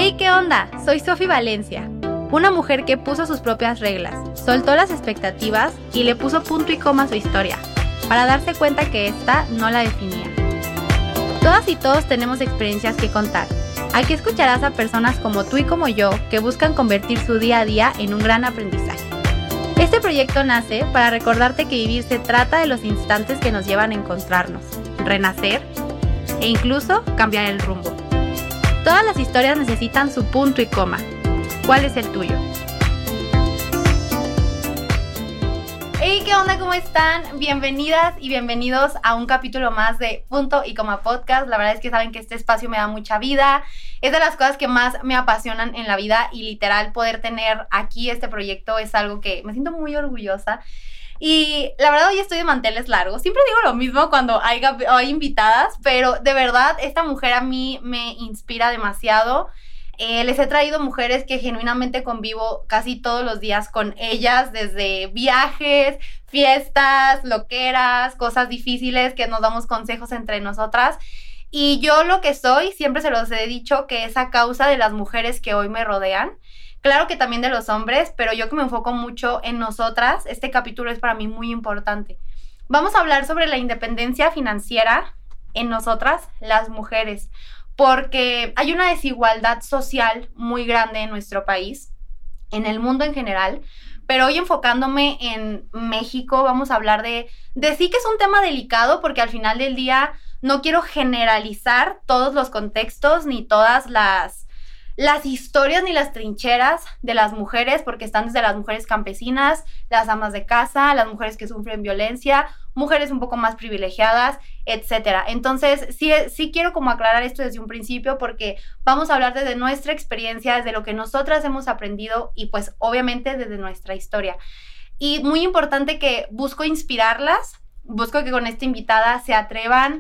Hey, ¿qué onda? Soy Sofi Valencia, una mujer que puso sus propias reglas, soltó las expectativas y le puso punto y coma a su historia, para darse cuenta que esta no la definía. Todas y todos tenemos experiencias que contar. Aquí escucharás a personas como tú y como yo que buscan convertir su día a día en un gran aprendizaje. Este proyecto nace para recordarte que vivir se trata de los instantes que nos llevan a encontrarnos, renacer e incluso cambiar el rumbo. Todas las historias necesitan su punto y coma. ¿Cuál es el tuyo? Hey, ¿qué onda? ¿Cómo están? Bienvenidas y bienvenidos a un capítulo más de Punto y Coma Podcast. La verdad es que saben que este espacio me da mucha vida. Es de las cosas que más me apasionan en la vida y literal poder tener aquí este proyecto es algo que me siento muy orgullosa. Y la verdad hoy estoy de manteles largos. Siempre digo lo mismo cuando hay invitadas, pero de verdad esta mujer a mí me inspira demasiado. Les he traído mujeres que genuinamente convivo casi todos los días con ellas, desde viajes, fiestas, loqueras, cosas difíciles que nos damos consejos entre nosotras. Y yo lo que soy, siempre se los he dicho, que es a causa de las mujeres que hoy me rodean. Claro que también de los hombres, pero yo que me enfoco mucho en nosotras, este capítulo es para mí muy importante. Vamos a hablar sobre la independencia financiera en nosotras, las mujeres, porque hay una desigualdad social muy grande en nuestro país, en el mundo en general, pero hoy enfocándome en México vamos a hablar de sí que es un tema delicado, porque al final del día no quiero generalizar todos los contextos ni todas las historias ni las trincheras de las mujeres, porque están desde las mujeres campesinas, las amas de casa, las mujeres que sufren violencia, mujeres un poco más privilegiadas, etcétera. Entonces, sí quiero como aclarar esto desde un principio, porque vamos a hablar desde nuestra experiencia, desde lo que nosotras hemos aprendido y pues obviamente desde nuestra historia. Y muy importante que busco inspirarlas, busco que con esta invitada se atrevan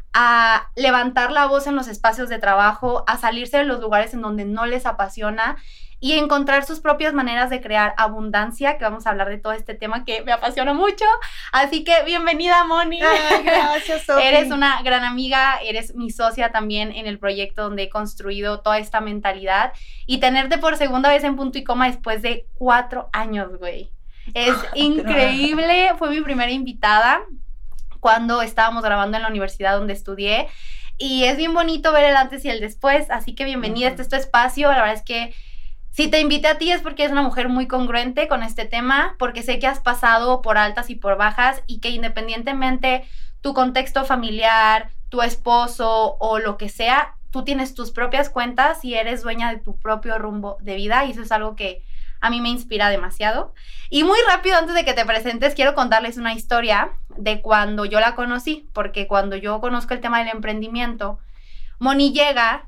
a levantar la voz en los espacios de trabajo, a salirse de los lugares en donde no les apasiona y encontrar sus propias maneras de crear abundancia, que vamos a hablar de todo este tema que me apasiona mucho. Así que bienvenida, Moni. Ay, gracias, Sofi. Eres una gran amiga, eres mi socia también en el proyecto donde he construido toda esta mentalidad y tenerte por segunda vez en Punto y Coma después de 4 años, güey. Es increíble, fue mi primera invitada cuando estábamos grabando en la universidad donde estudié y es bien bonito ver el antes y el después, así que bienvenida, este es tu espacio. La verdad es que si te invité a ti es porque eres una mujer muy congruente con este tema, porque sé que has pasado por altas y por bajas y que independientemente tu contexto familiar, tu esposo o lo que sea, tú tienes tus propias cuentas y eres dueña de tu propio rumbo de vida y eso es algo que a mí me inspira demasiado. Y muy rápido, antes de que te presentes, quiero contarles una historia de cuando yo la conocí, porque cuando yo conozco el tema del emprendimiento, Moni llega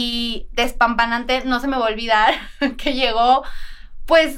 y despampanante, no se me va a olvidar, que llegó, pues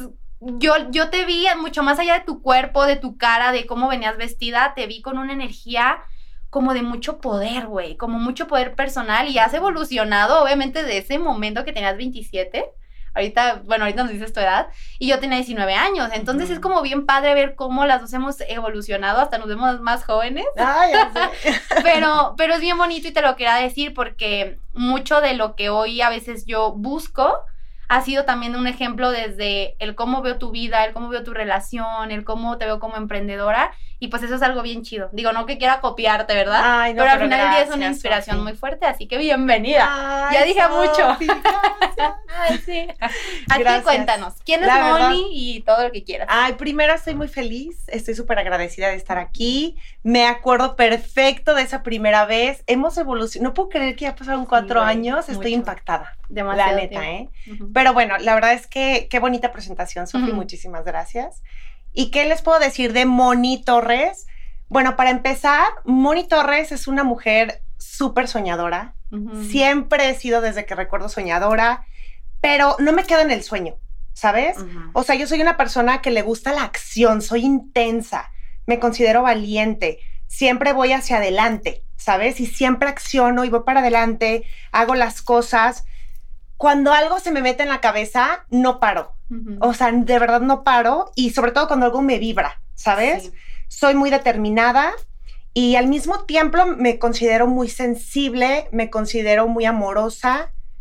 yo te vi mucho más allá de tu cuerpo, de tu cara, de cómo venías vestida, te vi con una energía como de mucho poder, güey, como mucho poder personal y has evolucionado, obviamente, de ese momento que tenías 27. Ahorita nos dices tu edad, y yo tenía 19 años, entonces es como bien padre ver cómo las dos hemos evolucionado, hasta nos vemos más jóvenes. Ay, ya sé. pero es bien bonito y te lo quería decir porque mucho de lo que hoy a veces yo busco ha sido también un ejemplo desde el cómo veo tu vida, el cómo veo tu relación, el cómo te veo como emprendedora, y pues eso es algo bien chido. Digo, no que quiera copiarte, ¿verdad? Ay, no, pero al final del día es una gracias, inspiración Sofi. muy fuerte, así que bienvenida. Ay, Ya dije Sofi, mucho. gracias. Ay, sí. Así que Gracias. cuéntanos, ¿quién es La verdad. Moni y todo lo que quieras? Ay, primero estoy muy feliz, estoy súper agradecida de estar aquí. Me acuerdo perfecto de esa primera vez. Hemos evolucionado. No puedo creer que ya pasaron 4 güey, años. Estoy mucho. impactada. Demasiado La neta, tiempo. Uh-huh. Pero bueno, la verdad es que qué bonita presentación, Sofi. Uh-huh. Muchísimas gracias. ¿Y qué les puedo decir de Moni Torres? Bueno, para empezar, Moni Torres es una mujer súper soñadora. Uh-huh. Siempre he sido desde que recuerdo soñadora, pero no me quedo en el sueño, ¿sabes? Uh-huh. O sea, yo soy una persona que le gusta la acción, soy intensa, me considero valiente, siempre voy hacia adelante, ¿sabes? Y siempre acciono y voy para adelante, hago las cosas. Cuando algo se me mete en la cabeza, no paro. Uh-huh. O sea, de verdad no paro, y sobre todo cuando algo me vibra, ¿sabes? Sí. Soy muy determinada y al mismo tiempo me considero muy sensible, me considero muy amorosa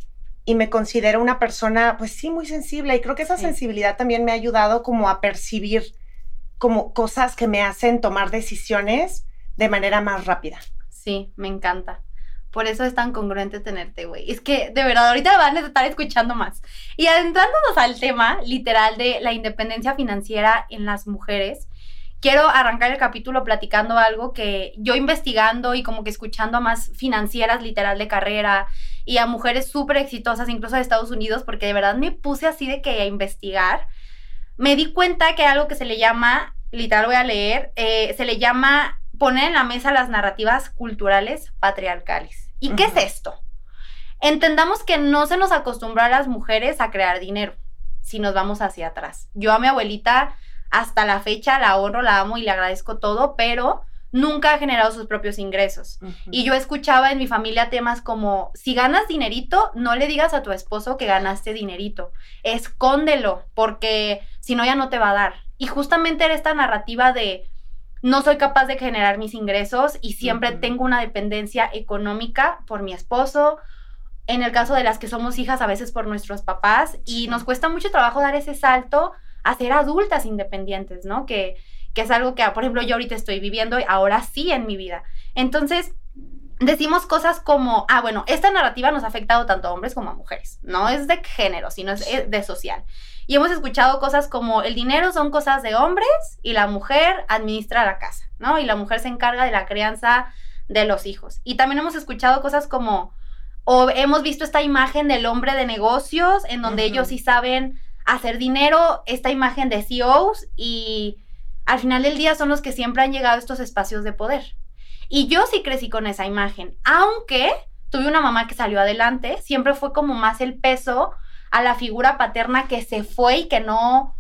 y me considero una persona, pues sí, muy sensible. Y creo que esa sensibilidad también me ha ayudado como a percibir como cosas que me hacen tomar decisiones de manera más rápida. Sí, me encanta. Por eso es tan congruente tenerte, güey. Es que, de verdad, ahorita van a estar escuchando más. Y adentrándonos al tema, literal, de la independencia financiera en las mujeres, quiero arrancar el capítulo platicando algo que yo investigando y como que escuchando a más financieras, literal, de carrera, y a mujeres súper exitosas, incluso de Estados Unidos, porque de verdad me puse así de que a investigar, me di cuenta que hay algo que se le llama, literal voy a leer, se le llama poner en la mesa las narrativas culturales patriarcales. ¿Y qué es esto? Entendamos que no se nos acostumbró a las mujeres a crear dinero, si nos vamos hacia atrás. Yo a mi abuelita hasta la fecha la honro, la amo y le agradezco todo, pero nunca ha generado sus propios ingresos. Y yo escuchaba en mi familia temas como, si ganas dinerito, no le digas a tu esposo que ganaste dinerito, escóndelo, porque si no ya no te va a dar. Y justamente era esta narrativa de, no soy capaz de generar mis ingresos y siempre tengo una dependencia económica por mi esposo, en el caso de las que somos hijas a veces por nuestros papás, y nos cuesta mucho trabajo dar ese salto a ser adultas independientes, ¿no? Que es algo que, por ejemplo, yo ahorita estoy viviendo y ahora sí en mi vida. Entonces, decimos cosas como, bueno, esta narrativa nos ha afectado tanto a hombres como a mujeres. No es de género, sino es de social. Y hemos escuchado cosas como, el dinero son cosas de hombres y la mujer administra la casa, ¿no? Y la mujer se encarga de la crianza de los hijos. Y también hemos escuchado cosas como, o hemos visto esta imagen del hombre de negocios, en donde ellos sí saben hacer dinero, esta imagen de CEOs, y al final del día son los que siempre han llegado a estos espacios de poder. Y yo sí crecí con esa imagen, aunque tuve una mamá que salió adelante, siempre fue como más el peso a la figura paterna que se fue y que no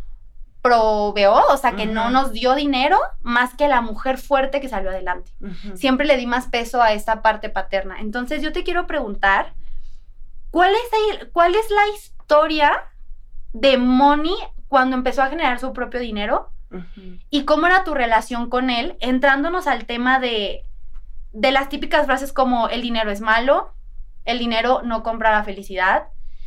proveó, o sea, que no nos dio dinero, más que la mujer fuerte que salió adelante. Siempre le di más peso a esta parte paterna. Entonces yo te quiero preguntar, ¿cuál es la historia de Moni cuando empezó a generar su propio dinero? ¿Y cómo era tu relación con él? Entrándonos al tema de las típicas frases como el dinero es malo, el dinero no compra la felicidad,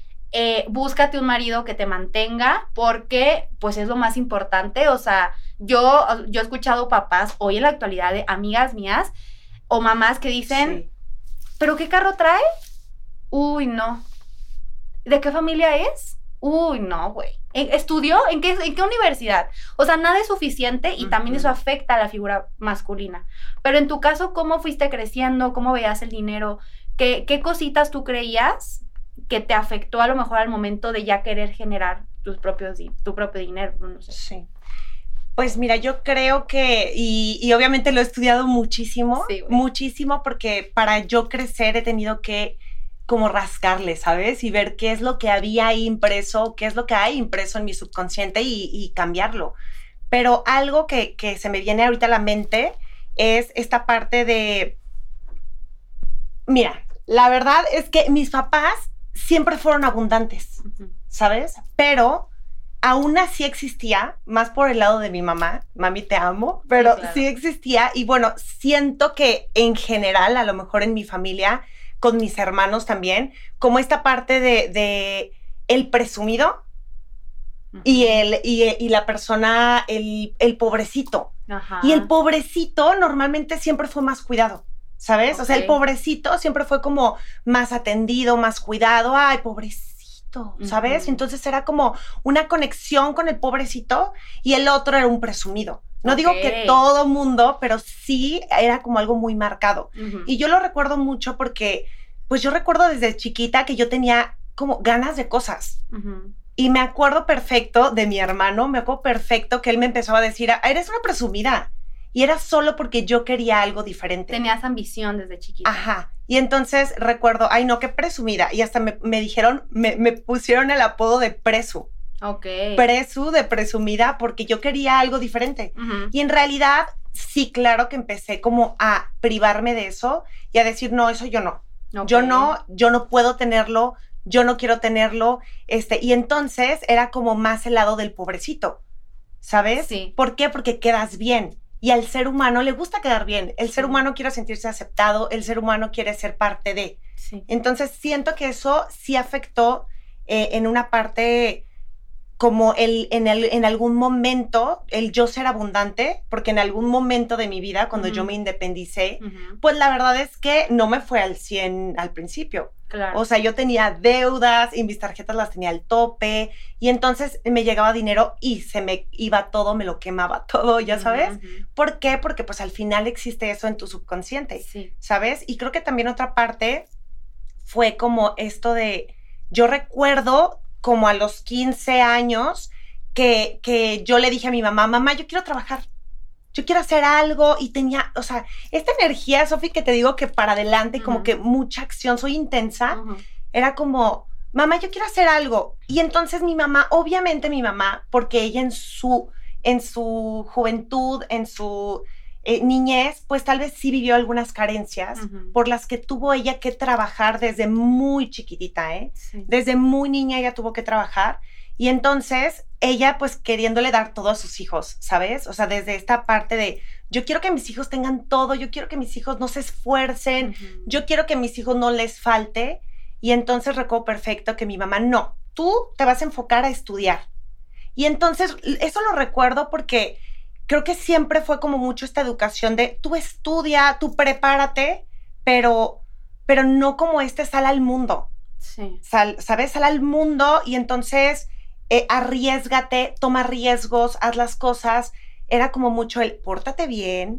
búscate un marido que te mantenga porque pues es lo más importante. O sea, yo he escuchado papás hoy en la actualidad de amigas mías o mamás que dicen, ¿pero qué carro trae? Uy, no. ¿De qué familia es? Uy, no, güey. ¿Estudió? ¿En qué universidad? O sea, nada es suficiente y también eso afecta a la figura masculina. Pero en tu caso, ¿cómo fuiste creciendo? ¿Cómo veías el dinero? ¿Qué cositas tú creías que te afectó a lo mejor al momento de ya querer generar tu propio dinero? No sé. Sí. Pues mira, yo creo que, y obviamente lo he estudiado muchísimo, muchísimo, porque para yo crecer he tenido que como rascarle, ¿sabes? Y ver qué es lo que había ahí impreso, qué es lo que hay impreso en mi subconsciente y cambiarlo. Pero algo que se me viene ahorita a la mente es esta parte de, mira, la verdad es que mis papás siempre fueron abundantes, ¿sabes? Pero aún así existía, más por el lado de mi mamá, mami te amo, pero sí existía. Y bueno, siento que en general, a lo mejor en mi familia, con mis hermanos también, como esta parte de el presumido y la persona, el pobrecito. Y el pobrecito normalmente siempre fue más cuidado, ¿sabes? O sea, el pobrecito siempre fue como más atendido, más cuidado. Ay, pobrecito, ¿sabes? Entonces era como una conexión con el pobrecito y el otro era un presumido. No digo que todo mundo, pero sí era como algo muy marcado. Y yo lo recuerdo mucho porque, pues yo recuerdo desde chiquita que yo tenía como ganas de cosas. Y me acuerdo perfecto de mi hermano, me acuerdo perfecto que él me empezó a decir, eres una presumida. Y era solo porque yo quería algo diferente. Tenías ambición desde chiquita. Ajá. Y entonces recuerdo, ay no, qué presumida. Y hasta me dijeron, me pusieron el apodo de Presu. Presu, de presumida, porque yo quería algo diferente. Y en realidad, sí, claro que empecé como a privarme de eso y a decir, no, eso yo no. Yo no puedo tenerlo, yo no quiero tenerlo. Y entonces era como más el lado del pobrecito, ¿sabes? Sí. ¿Por qué? Porque quedas bien. Y al ser humano le gusta quedar bien. El ser humano quiere sentirse aceptado, el ser humano quiere ser parte de. Sí. Entonces siento que eso sí afectó en una parte como en algún momento el yo ser abundante, porque en algún momento de mi vida, cuando yo me independicé, pues la verdad es que no me fue al 100 al principio. Claro. O sea, yo tenía deudas y mis tarjetas las tenía al tope y entonces me llegaba dinero y se me iba todo, me lo quemaba todo, ¿ya sabes? ¿Por qué? Porque pues al final existe eso en tu subconsciente, ¿sabes? Y creo que también otra parte fue como esto de, yo recuerdo como a los 15 años que yo le dije a mi mamá, yo quiero trabajar, yo quiero hacer algo y tenía, o sea, esta energía, Sofi, que te digo que para adelante, como que mucha acción, soy intensa, era como, mamá, yo quiero hacer algo. Y entonces mi mamá, obviamente mi mamá, porque ella en su juventud, en su niñez, pues tal vez sí vivió algunas carencias por las que tuvo ella que trabajar desde muy chiquitita, Desde muy niña ella tuvo que trabajar. Y entonces ella pues queriéndole dar todo a sus hijos, ¿sabes? O sea, desde esta parte de yo quiero que mis hijos tengan todo, yo quiero que mis hijos no se esfuercen, yo quiero que a mis hijos no les falte. Y entonces recuerdo perfecto que mi mamá, no, tú te vas a enfocar a estudiar. Y entonces eso lo recuerdo porque creo que siempre fue como mucho esta educación de tú estudia, tú prepárate, pero no como sal al mundo. Sí. ¿Sabes? Sal al mundo y entonces arriésgate, toma riesgos, haz las cosas. Era como mucho el pórtate bien,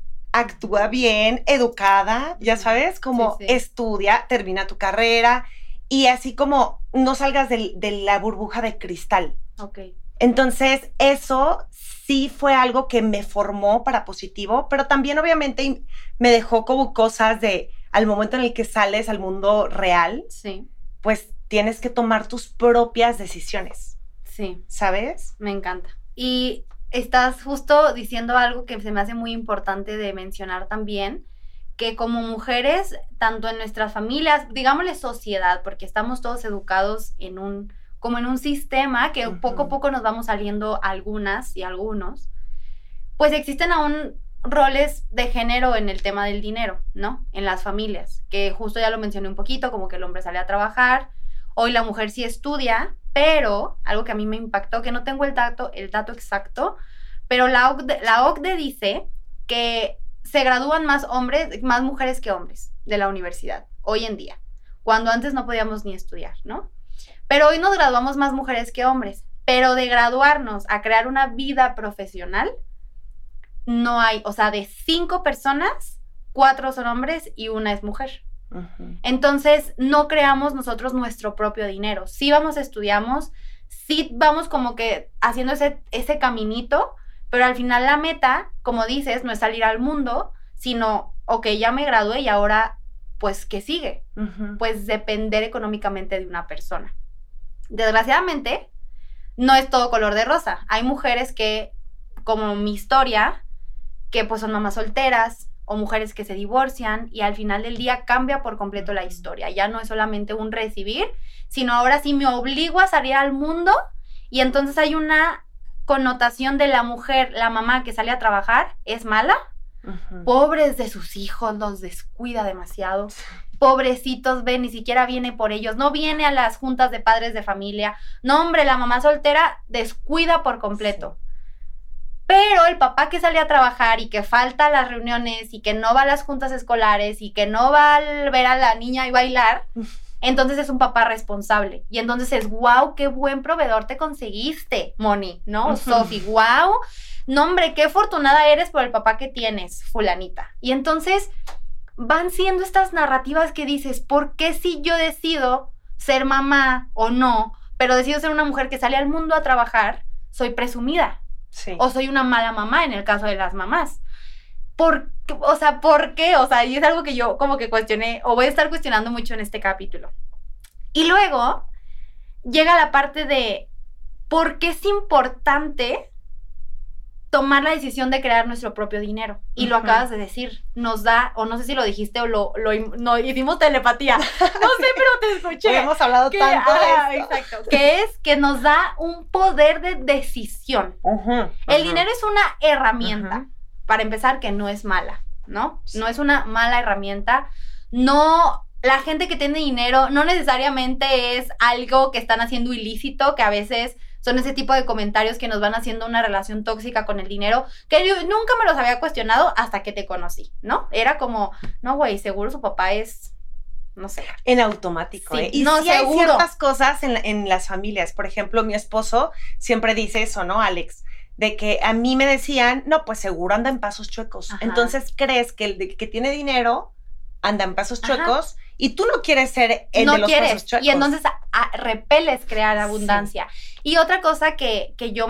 actúa bien, educada, ya sabes, como estudia, termina tu carrera y así como no salgas de la burbuja de cristal. Ok. Entonces, eso sí fue algo que me formó para positivo, pero también obviamente me dejó como cosas de al momento en el que sales al mundo real, pues tienes que tomar tus propias decisiones. Sí. ¿Sabes? Me encanta. Y estás justo diciendo algo que se me hace muy importante de mencionar también, que como mujeres, tanto en nuestras familias, digámosle sociedad, porque estamos todos educados como en un sistema que poco a poco nos vamos saliendo algunas y algunos, pues existen aún roles de género en el tema del dinero, ¿no? En las familias, que justo ya lo mencioné un poquito, como que el hombre sale a trabajar, hoy la mujer sí estudia, pero algo que a mí me impactó, que no tengo el dato exacto, pero la OCDE dice que se gradúan más mujeres que hombres de la universidad, hoy en día, cuando antes no podíamos ni estudiar, ¿no? Pero hoy nos graduamos más mujeres que hombres, pero de graduarnos a crear una vida profesional, no hay, o sea, de 5 personas, 4 son hombres y 1 es mujer. Entonces, no creamos nosotros nuestro propio dinero. Sí estudiamos, sí vamos como que haciendo ese caminito, pero al final la meta, como dices, no es salir al mundo, sino, ok, ya me gradué y ahora, pues, ¿qué sigue? Pues depender económicamente de una persona. Desgraciadamente, no es todo color de rosa. Hay mujeres que, como mi historia, que pues son mamás solteras o mujeres que se divorcian y al final del día cambia por completo la historia. Ya no es solamente un recibir, sino ahora sí me obligo a salir al mundo y entonces hay una connotación de la mujer, la mamá que sale a trabajar, es mala. Pobres de sus hijos, los descuida demasiado. Pobrecitos, ni siquiera viene por ellos, no viene a las juntas de padres de familia. No, hombre, la mamá soltera descuida por completo. Pero el papá que sale a trabajar y que falta a las reuniones y que no va a las juntas escolares y que no va a ver a la niña y bailar, entonces es un papá responsable. Y entonces es, wow, qué buen proveedor te conseguiste, Moni, ¿no? Sofi, wow. No, hombre, qué afortunada eres por el papá que tienes, fulanita. Y entonces van siendo estas narrativas que dices, ¿por qué si yo decido ser mamá o no, pero decido ser una mujer que sale al mundo a trabajar, soy presumida? Sí. O soy una mala mamá en el caso de las mamás. ¿Por qué? O sea, y es algo que yo como que cuestioné, o voy a estar cuestionando mucho en este capítulo. Y luego llega la parte de ¿por qué es importante tomar la decisión de crear nuestro propio dinero? Y lo acabas de decir, nos da, o no sé si lo dijiste o no, hicimos telepatía, no sé, pero te escuché. Hoy hemos hablado tanto de esto. Exacto, que es que nos da un poder de decisión. El dinero es una herramienta, para empezar, que no es mala, ¿no? Sí. No es una mala herramienta, no la gente que tiene dinero no necesariamente es algo que están haciendo ilícito, que a veces son ese tipo de comentarios que nos van haciendo una relación tóxica con el dinero, que yo nunca me los había cuestionado hasta que te conocí, ¿no? Era como, no, güey, seguro su papá es, no sé. En automático, Sí, ¿eh? Y no, sí hay seguro. ciertas cosas en las familias. Por ejemplo, mi esposo siempre dice eso, ¿no, Alex? De que a mí me decían, no, pues seguro anda en pasos chuecos. Ajá. Entonces crees que el que tiene dinero anda en pasos Ajá. chuecos y tú no quieres ser el no de los quieres, pasos chuecos. y entonces repeles crear Sí. abundancia. Y otra cosa que yo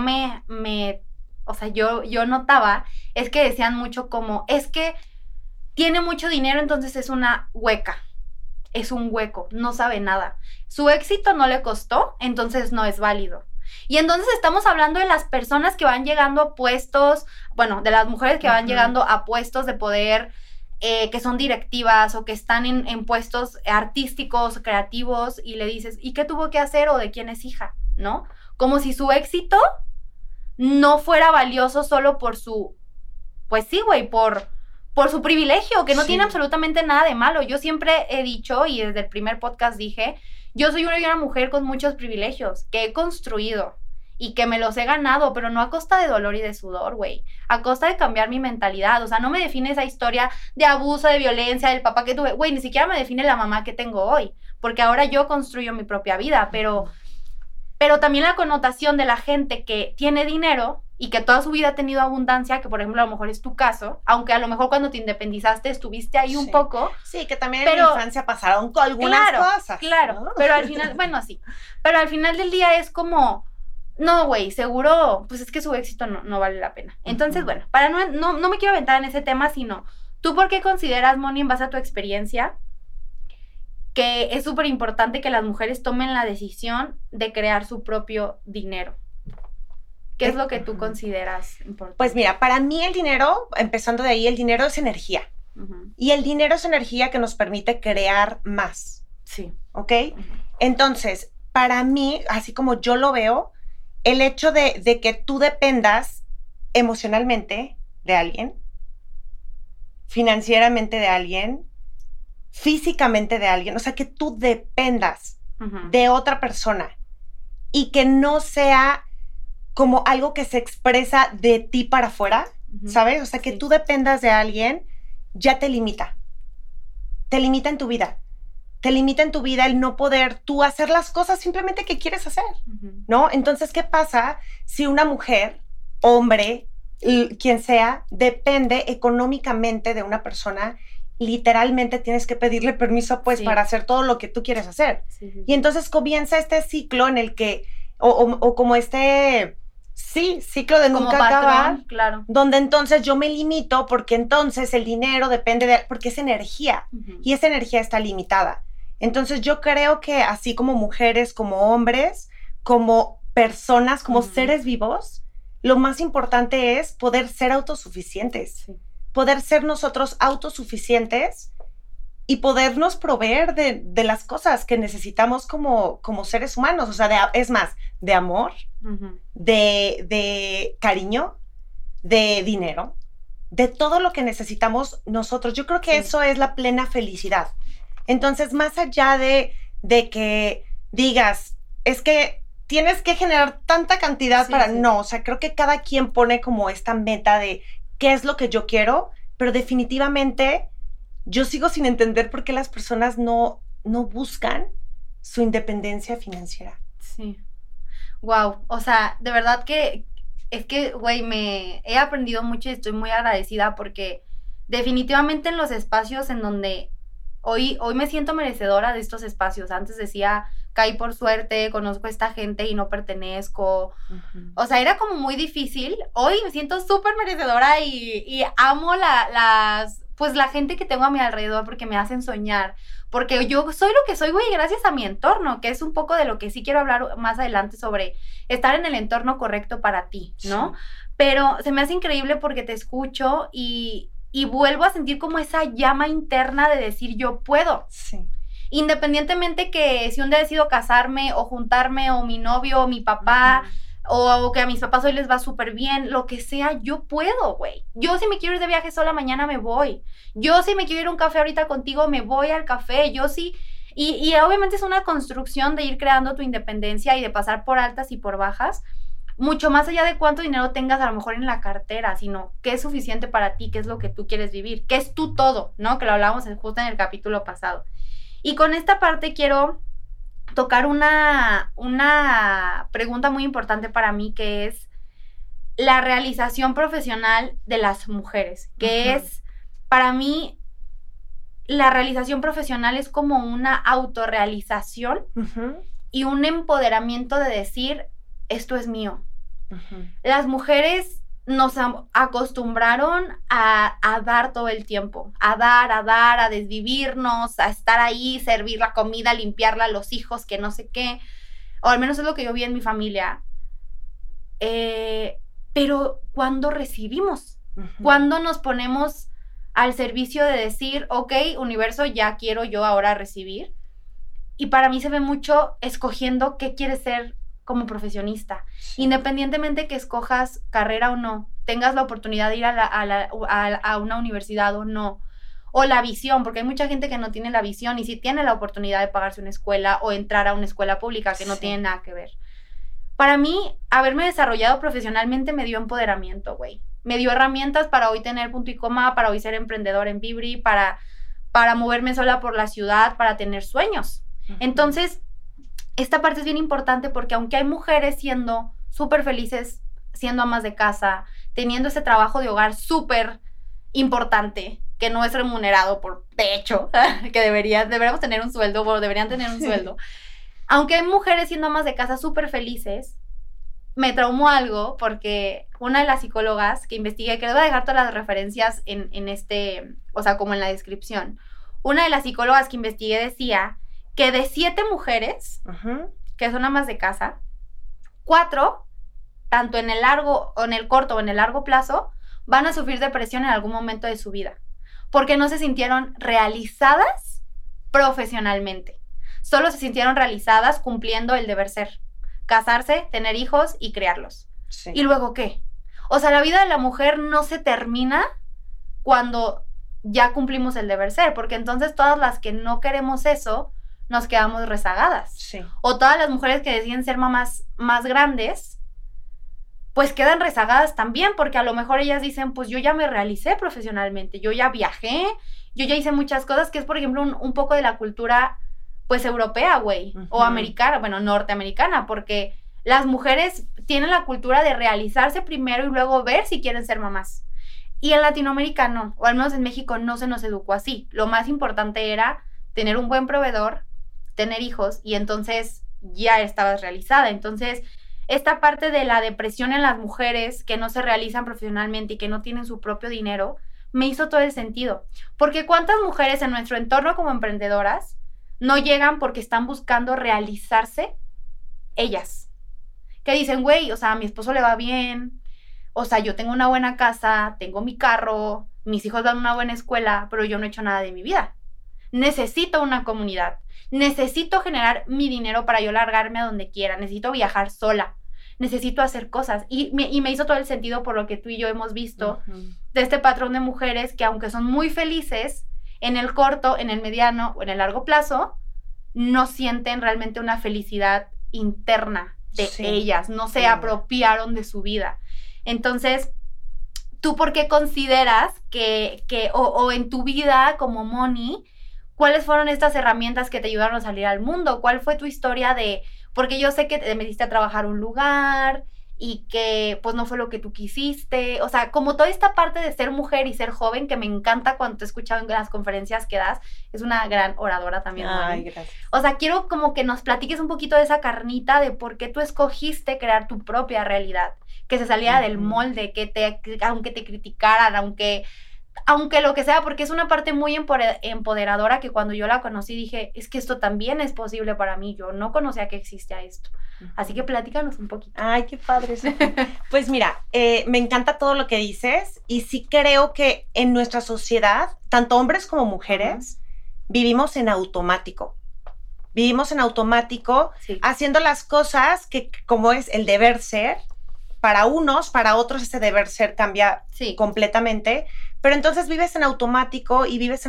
o sea, yo notaba es que decían mucho como, es que tiene mucho dinero, entonces es una hueca, es un hueco, no sabe nada. Su éxito no le costó, entonces no es válido. Y entonces estamos hablando de las personas que van llegando a puestos, bueno, de las mujeres que van Ujú. llegando a puestos de poder, que son directivas o que están en puestos artísticos, creativos, y le dices, ¿y qué tuvo que hacer o de quién es hija? ¿No? Como si su éxito no fuera valioso solo por su, pues sí, güey, por su privilegio, que no Sí. tiene absolutamente nada de malo. Yo siempre he dicho, y desde el primer podcast dije, yo soy una mujer con muchos privilegios, que he construido y que me los he ganado, pero no a costa de dolor y de sudor, güey. A costa de cambiar mi mentalidad. O sea, no me define esa historia de abuso, de violencia, del papá que tuve. Güey, ni siquiera me define la mamá que tengo hoy, porque ahora yo construyo mi propia vida, pero también la connotación de la gente que tiene dinero y que toda su vida ha tenido abundancia, que por ejemplo a lo mejor es tu caso, aunque a lo mejor cuando te independizaste estuviste ahí un Sí. poco. Sí, que también Pero- en mi infancia pasaron con algunas cosas. Claro, ¿no? pero al final, bueno, sí, pero al final del día es como, no, güey, seguro, pues es que su éxito no vale la pena. Entonces, Ujú. bueno, para no me quiero aventar en ese tema, sino, ¿tú por qué consideras, Moni, en base a tu experiencia, que es súper importante que las mujeres tomen la decisión de crear su propio dinero? ¿Qué es lo que tú Ujú. consideras importante? Pues mira, para mí el dinero, empezando de ahí, el dinero es energía. Ujú. Y el dinero es energía que nos permite crear más, Sí. ¿ok? Ujú. Entonces, para mí, así como yo lo veo, el hecho de que tú dependas emocionalmente de alguien, financieramente de alguien, físicamente de alguien, o sea, que tú dependas Ujú. de otra persona y que no sea como algo que se expresa de ti para afuera, Ujú. ¿sabes? O sea, que Sí. tú dependas de alguien ya te limita en tu vida. Te limita en tu vida el no poder tú hacer las cosas simplemente que quieres hacer, Ujú. ¿no? Entonces, ¿qué pasa si una mujer, hombre, quien sea, depende económicamente de una persona? Literalmente tienes que pedirle permiso, pues, Sí. para hacer todo lo que tú quieres hacer. Sí, sí, Y entonces comienza este ciclo en el que, o como este, sí, ciclo de como nunca patrón, acabar, claro. donde entonces yo me limito porque entonces el dinero depende de, porque es energía Ujú. y esa energía está limitada. Entonces yo creo que así como mujeres, como hombres, como personas, como Ujú. seres vivos, lo más importante es poder ser autosuficientes, Sí. poder ser nosotros autosuficientes y podernos proveer de las cosas que necesitamos como seres humanos. O sea, es más, de amor, Ujú. de cariño, de dinero, de todo lo que necesitamos nosotros. Yo creo que Sí. eso es la plena felicidad. Entonces, más allá de que digas, es que tienes que generar tanta cantidad Sí, para... sí. No, o sea, creo que cada quien pone como esta meta de qué es lo que yo quiero, pero definitivamente yo sigo sin entender por qué las personas no buscan su independencia financiera. Sí. Wow. O sea, de verdad que es que, güey, me he aprendido mucho y estoy muy agradecida porque definitivamente en los espacios en donde hoy me siento merecedora de estos espacios. Antes decía, caí por suerte, conozco a esta gente y no pertenezco. O sea, era como muy difícil. Hoy me siento súper merecedora y amo pues la gente que tengo a mi alrededor porque me hacen soñar. Porque yo soy lo que soy, güey, gracias a mi entorno, que es un poco de lo que sí quiero hablar más adelante sobre estar en el entorno correcto para ti, ¿no? Sí. Pero se me hace increíble porque te escucho y vuelvo a sentir como esa llama interna de decir yo puedo. Sí. Independientemente que si un día decido casarme o juntarme o mi novio o mi papá o que a mis papás hoy les va súper bien, lo que sea, yo puedo, güey. Yo si me quiero ir de viaje sola mañana me voy. Yo si me quiero ir a un café ahorita contigo me voy al café. Yo sí, y obviamente es una construcción de ir creando tu independencia y de pasar por altas y por bajas, mucho más allá de cuánto dinero tengas a lo mejor en la cartera, sino qué es suficiente para ti, qué es lo que tú quieres vivir, qué es tu todo, ¿no? Que lo hablábamos justo en el capítulo pasado. Y con esta parte quiero tocar una pregunta muy importante para mí, que es la realización profesional de las mujeres, que es, para mí, la realización profesional es como una autorrealización y un empoderamiento de decir, esto es mío. Las mujeres nos acostumbraron a dar todo el tiempo, a dar, a desvivirnos, a estar ahí, servir la comida, limpiarla a los hijos, que no sé qué, o al menos es lo que yo vi en mi familia. Pero ¿cuándo recibimos? ¿Cuándo nos ponemos al servicio de decir, ok, universo, ya quiero yo ahora recibir? Y para mí se ve mucho escogiendo qué quieres ser como profesionista. Sí. Independientemente que escojas carrera o no, tengas la oportunidad de ir a una universidad o no, o la visión, porque hay mucha gente que no tiene la visión y sí tiene la oportunidad de pagarse una escuela o entrar a una escuela pública que no tiene nada que ver. Para mí, haberme desarrollado profesionalmente me dio empoderamiento, güey. Me dio herramientas para hoy tener punto y coma, para hoy ser emprendedor en Vibri, para moverme sola por la ciudad, para tener sueños. Entonces, esta parte es bien importante porque aunque hay mujeres siendo súper felices, siendo amas de casa, teniendo ese trabajo de hogar súper importante, que no es remunerado de hecho, que deberíamos tener un sueldo, o deberían tener un sueldo. Aunque hay mujeres siendo amas de casa súper felices, me traumó algo porque una de las psicólogas que investigué, que les voy a dejar todas las referencias en o sea, como en la descripción, una de las psicólogas que investigué decía que de 7 mujeres que son amas de casa, 4, tanto en el largo, o en el corto o en el largo plazo, van a sufrir depresión en algún momento de su vida, porque no se sintieron realizadas profesionalmente. Solo se sintieron realizadas cumpliendo el deber ser. Casarse, tener hijos y criarlos. Sí. ¿Y luego qué? O sea, la vida de la mujer no se termina cuando ya cumplimos el deber ser, porque entonces todas las que no queremos eso, nos quedamos rezagadas. Sí. O todas las mujeres que deciden ser mamás más grandes, pues quedan rezagadas también, porque a lo mejor ellas dicen, pues yo ya me realicé profesionalmente, yo ya viajé, yo ya hice muchas cosas, que es, por ejemplo, un poco de la cultura, pues, europea, güey, o americana, bueno, norteamericana, porque las mujeres tienen la cultura de realizarse primero y luego ver si quieren ser mamás. Y en Latinoamérica no, o al menos en México no se nos educó así. Lo más importante era tener un buen proveedor, tener hijos, y entonces ya estabas realizada. Entonces, esta parte de la depresión en las mujeres que no se realizan profesionalmente y que no tienen su propio dinero, me hizo todo el sentido. Porque ¿cuántas mujeres en nuestro entorno como emprendedoras no llegan porque están buscando realizarse ellas? Que dicen, güey, o sea, a mi esposo le va bien, o sea, yo tengo una buena casa, tengo mi carro, mis hijos van a una buena escuela, pero yo no he hecho nada de mi vida. Necesito una comunidad, necesito generar mi dinero para yo largarme a donde quiera, necesito viajar sola, necesito hacer cosas. Y me hizo todo el sentido por lo que tú y yo hemos visto de este patrón de mujeres que, aunque son muy felices, en el corto, en el mediano o en el largo plazo, no sienten realmente una felicidad interna de ellas, no se apropiaron de su vida. Entonces, ¿tú por qué consideras o en tu vida como Moni, cuáles fueron estas herramientas que te ayudaron a salir al mundo? ¿Cuál fue tu historia porque yo sé que te metiste a trabajar a un lugar y que pues no fue lo que tú quisiste? O sea, como toda esta parte de ser mujer y ser joven, que me encanta cuando te he escuchado en las conferencias que das, es una gran oradora también. Ay, gracias. O sea, quiero como que nos platiques un poquito de esa carnita de por qué tú escogiste crear tu propia realidad, que se saliera del molde, aunque te criticaran, aunque lo que sea, porque es una parte muy empoderadora que cuando yo la conocí dije, es que esto también es posible para mí, yo no conocía que existía esto. Así que platícanos un poquito. Ay, qué padre eso. Pues mira, me encanta todo lo que dices y sí creo que en nuestra sociedad, tanto hombres como mujeres, vivimos en automático. Vivimos en automático, haciendo las cosas que como es el deber ser. Para unos, para otros ese deber ser cambia completamente, pero entonces vives en automático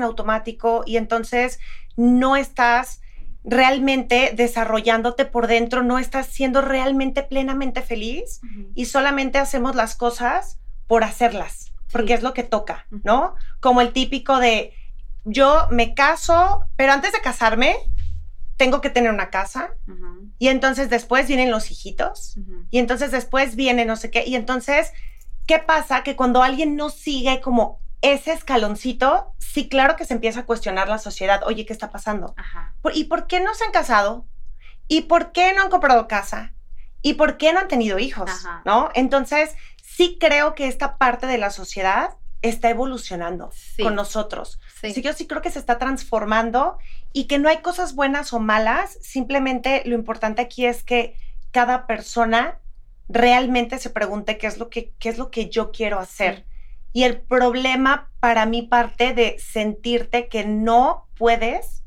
y entonces no estás realmente desarrollándote por dentro, no estás siendo realmente plenamente feliz y solamente hacemos las cosas por hacerlas, porque es lo que toca, ¿no? Como el típico de yo me caso, pero antes de casarme tengo que tener una casa y entonces después vienen los hijitos y entonces después viene no sé qué y entonces, ¿qué pasa? Que cuando alguien no sigue como ese escaloncito, sí, claro que se empieza a cuestionar la sociedad. Oye, ¿qué está pasando? ¿Y por qué no se han casado? ¿Y por qué no han comprado casa? ¿Y por qué no han tenido hijos? ¿No? Entonces, sí creo que esta parte de la sociedad está evolucionando con nosotros. Sí, yo sí creo que se está transformando y que no hay cosas buenas o malas, simplemente lo importante aquí es que cada persona realmente se pregunte qué es lo que yo quiero hacer. Y el problema para mí parte de sentirte que no puedes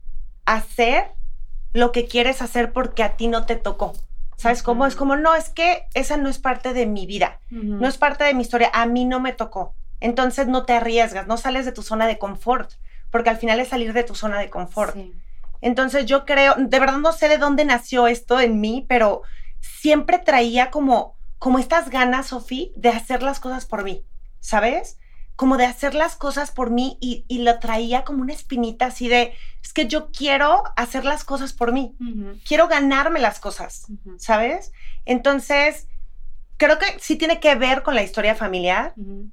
hacer lo que quieres hacer porque a ti no te tocó. ¿Sabes cómo? Es como, no, es que esa no es parte de mi vida, no es parte de mi historia, a mí no me tocó. Entonces no te arriesgas, no sales de tu zona de confort, porque al final es salir de tu zona de confort. Entonces yo creo, de verdad no sé de dónde nació esto en mí, pero siempre traía como estas ganas, Sofi, de hacer las cosas por mí, ¿sabes? Como de hacer las cosas por mí y lo traía como una espinita así de, es que yo quiero hacer las cosas por mí, quiero ganarme las cosas, ¿sabes? Entonces, creo que sí tiene que ver con la historia familiar.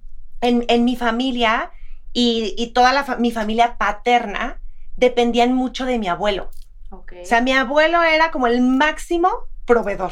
En mi familia y toda mi familia paterna dependían mucho de mi abuelo. O sea, mi abuelo era como el máximo proveedor.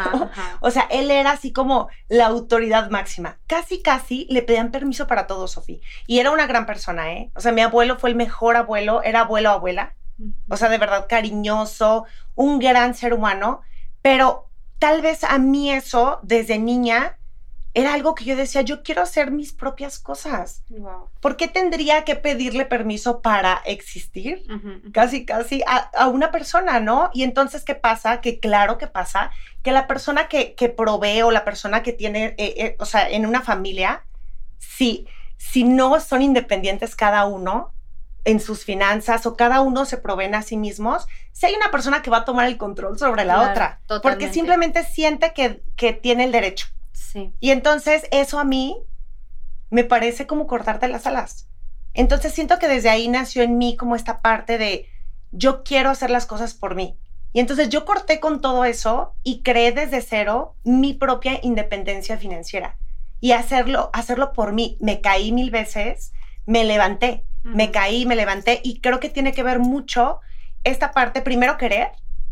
O sea, él era así como la autoridad máxima. Casi le pedían permiso para todo, Sofi. Y era una gran persona, ¿eh? O sea, mi abuelo fue el mejor abuelo, era abuelo-abuela. O sea, de verdad cariñoso, un gran ser humano. Pero tal vez a mí eso, desde niña, era algo que yo decía, yo quiero hacer mis propias cosas. ¿Por qué tendría que pedirle permiso para existir? Casi a una persona, ¿no? Y entonces, ¿qué pasa? Que claro que pasa, que la persona que provee o la persona que tiene, o sea, en una familia, si no son independientes cada uno en sus finanzas o cada uno se proveen a sí mismos, si hay una persona que va a tomar el control sobre la otra. Totalmente. Porque simplemente siente que tiene el derecho. Y entonces eso a mí me parece como cortarte las alas. Entonces siento que desde ahí nació en mí como esta parte de yo quiero hacer las cosas por mí. Y entonces yo corté con todo eso y creé desde cero mi propia independencia financiera. Y hacerlo por mí. Me caí 1000 veces, me levanté, me caí, me levanté. Y creo que tiene que ver mucho esta parte, primero querer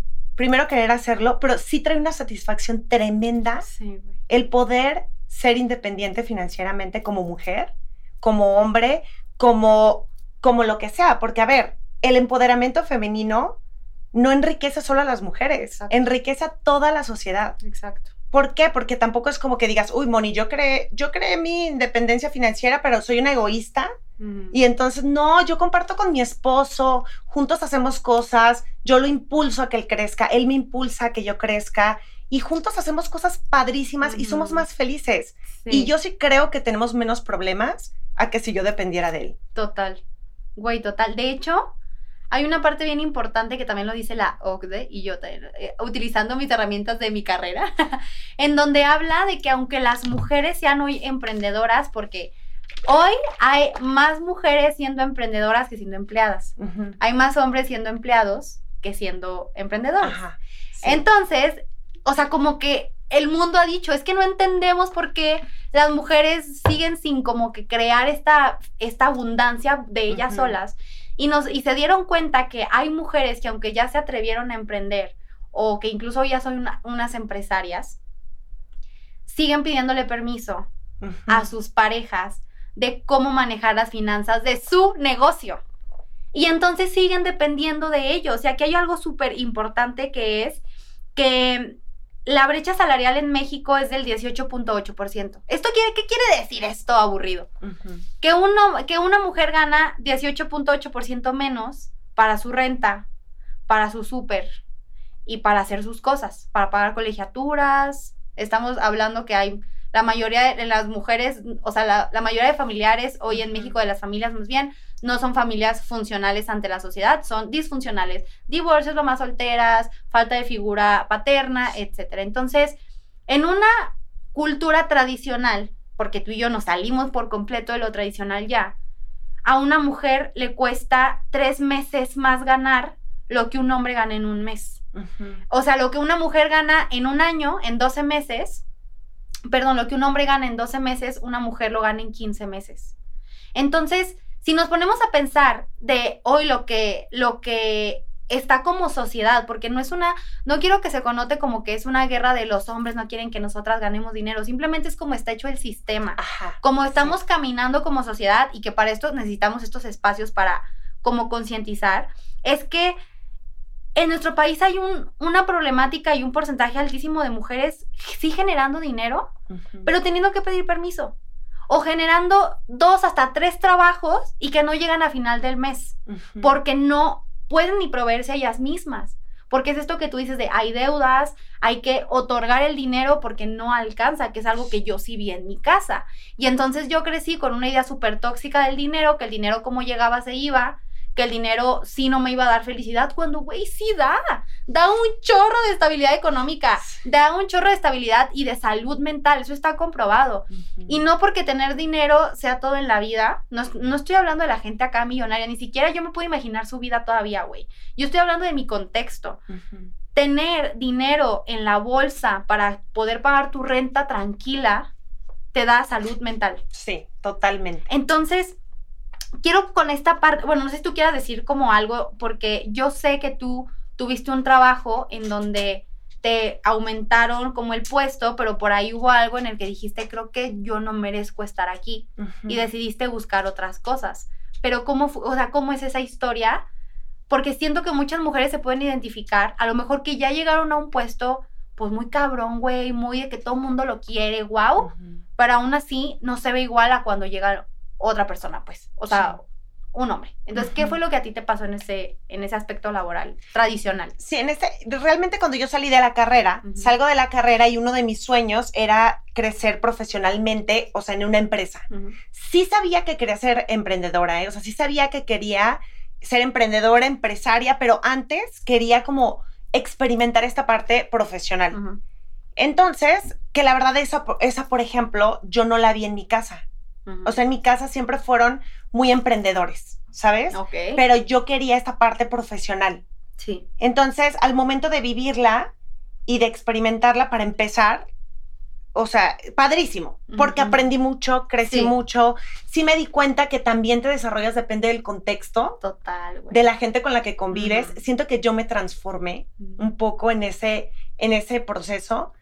hacerlo, pero sí trae una satisfacción tremenda el poder ser independiente financieramente como mujer, como hombre, como lo que sea. Porque, a ver, el empoderamiento femenino no enriquece solo a las mujeres, enriquece a toda la sociedad. Exacto. ¿Por qué? Porque tampoco es como que digas, uy, Moni, yo creé mi independencia financiera, pero soy una egoísta. Y entonces, no, yo comparto con mi esposo, juntos hacemos cosas, yo lo impulso a que él crezca, él me impulsa a que yo crezca, y juntos hacemos cosas padrísimas y somos más felices. Y yo sí creo que tenemos menos problemas a que si yo dependiera de él. Total. Güey, total. De hecho, hay una parte bien importante que también lo dice la OCDE, y yo utilizando mis herramientas de mi carrera, en donde habla de que aunque las mujeres sean hoy emprendedoras, porque hoy hay más mujeres siendo emprendedoras que siendo empleadas. Hay más hombres siendo empleados que siendo emprendedores. Entonces, o sea, como que el mundo ha dicho, es que no entendemos por qué las mujeres siguen sin como que crear esta abundancia de ellas solas. Y se dieron cuenta que hay mujeres que aunque ya se atrevieron a emprender o que incluso ya son unas empresarias, siguen pidiéndole permiso a sus parejas de cómo manejar las finanzas de su negocio. Y entonces siguen dependiendo de ellos. O sea, que hay algo súper importante que es que la brecha salarial en México es del 18.8%. ¿Qué quiere decir esto aburrido? Que una mujer gana 18.8% menos para su renta, para su súper y para hacer sus cosas, para pagar colegiaturas. Estamos hablando que hay la mayoría de las mujeres, o sea, la mayoría de familiares hoy en México, de las familias más bien, no son familias funcionales ante la sociedad, son disfuncionales. Divorcios, mamás solteras, falta de figura paterna, etcétera. Entonces, en una cultura tradicional, porque tú y yo nos salimos por completo de lo tradicional ya, a una mujer le cuesta 3 meses más ganar lo que un hombre gana en un mes. O sea, lo que una mujer gana en un año, en 12 meses, lo que un hombre gana en 12 meses, una mujer lo gana en 15 meses. Entonces, si nos ponemos a pensar de hoy lo que está como sociedad, porque no quiero que se connote como que es una guerra de los hombres no quieren que nosotras ganemos dinero, simplemente es como está hecho el sistema, como estamos caminando como sociedad, y que para esto necesitamos estos espacios para como concientizar, es que en nuestro país hay una problemática y un porcentaje altísimo de mujeres sí generando dinero, pero teniendo que pedir permiso, o generando 2 hasta 3 trabajos y que no llegan a final del mes, porque no pueden ni proveerse a ellas mismas, porque es esto que tú dices de hay deudas, hay que otorgar el dinero porque no alcanza, que es algo que yo sí vi en mi casa, y entonces yo crecí con una idea súper tóxica del dinero, que el dinero como llegaba se iba, que el dinero sí no me iba a dar felicidad, cuando, güey, sí da un chorro de estabilidad económica, da un chorro de estabilidad y de salud mental, eso está comprobado. Y no porque tener dinero sea todo en la vida, no estoy hablando de la gente acá millonaria, ni siquiera yo me puedo imaginar su vida todavía, güey. Yo estoy hablando de mi contexto. Tener dinero en la bolsa para poder pagar tu renta tranquila te da salud mental. Sí, totalmente. Entonces, quiero con esta parte, bueno, no sé si tú quieras decir como algo, porque yo sé que tú tuviste un trabajo en donde te aumentaron como el puesto, pero por ahí hubo algo en el que dijiste, creo que yo no merezco estar aquí, y decidiste buscar otras cosas. Pero ¿cómo es esa historia? Porque siento que muchas mujeres se pueden identificar, a lo mejor que ya llegaron a un puesto, pues muy cabrón, güey, muy de que todo el mundo lo quiere, wow, pero aún así no se ve igual a cuando llega otra persona, pues, o sea, un hombre. Entonces, ¿qué fue lo que a ti te pasó en ese aspecto laboral tradicional? Sí, realmente cuando yo salí de la carrera, salgo de la carrera y uno de mis sueños era crecer profesionalmente, o sea, en una empresa. Sí sabía que quería ser emprendedora, o sea, sí sabía que quería ser emprendedora, empresaria, pero antes quería como experimentar esta parte profesional. Entonces, que la verdad esa, por ejemplo, yo no la vi en mi casa. O sea, en mi casa siempre fueron muy emprendedores, ¿sabes? Pero yo quería esta parte profesional. Sí. Entonces, al momento de vivirla y de experimentarla para empezar, o sea, padrísimo, porque aprendí mucho, crecí mucho. Sí me di cuenta que también te desarrollas, depende del contexto. Total, güey. De la gente con la que convives. Siento que yo me transformé un poco en ese proceso.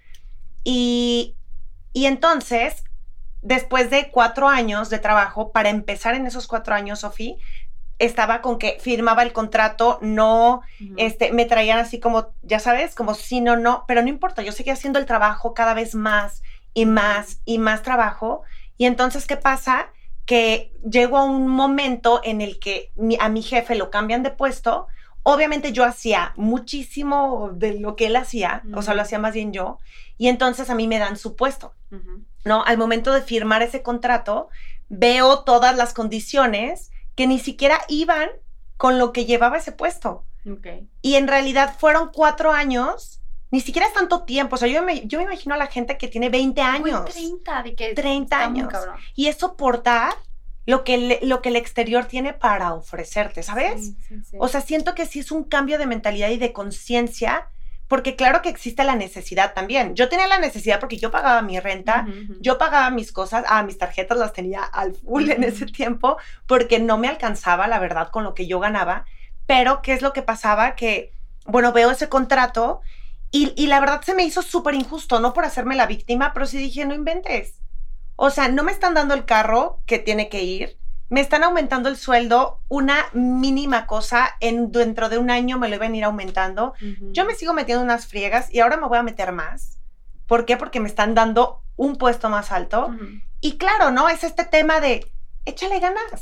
Y entonces, después de 4 años de trabajo, para empezar en esos 4 años, Sofi, estaba con que firmaba el contrato, no, me traían así como, ya sabes, como sí, no, pero no importa, yo seguía haciendo el trabajo cada vez más y más y más trabajo. Y entonces, ¿qué pasa? Que llegó a un momento en el que a mi jefe lo cambian de puesto. Obviamente yo hacía muchísimo de lo que él hacía, o sea, lo hacía más bien yo, y entonces a mí me dan su puesto, ¿no? Al momento de firmar ese contrato, veo todas las condiciones que ni siquiera iban con lo que llevaba ese puesto. Y en realidad fueron 4 años, ni siquiera es tanto tiempo, o sea, yo me imagino a la gente que tiene 20 años. 30 años. Y es soportar lo que el exterior tiene para ofrecerte, ¿sabes? Sí. O sea, siento que sí es un cambio de mentalidad y de conciencia, porque claro que existe la necesidad también. Yo tenía la necesidad porque yo pagaba mi renta, yo pagaba mis cosas, mis tarjetas las tenía al full en ese tiempo, porque no me alcanzaba, la verdad, con lo que yo ganaba. Pero, ¿qué es lo que pasaba? Que, bueno, veo ese contrato y la verdad se me hizo súper injusto, no por hacerme la víctima, pero sí dije, no inventes. O sea, no me están dando el carro que tiene que ir, me están aumentando el sueldo, una mínima cosa, dentro de un año me lo iban a ir aumentando. Yo me sigo metiendo unas friegas y ahora me voy a meter más. ¿Por qué? Porque me están dando un puesto más alto. Y claro, ¿no? Es este tema de, échale ganas.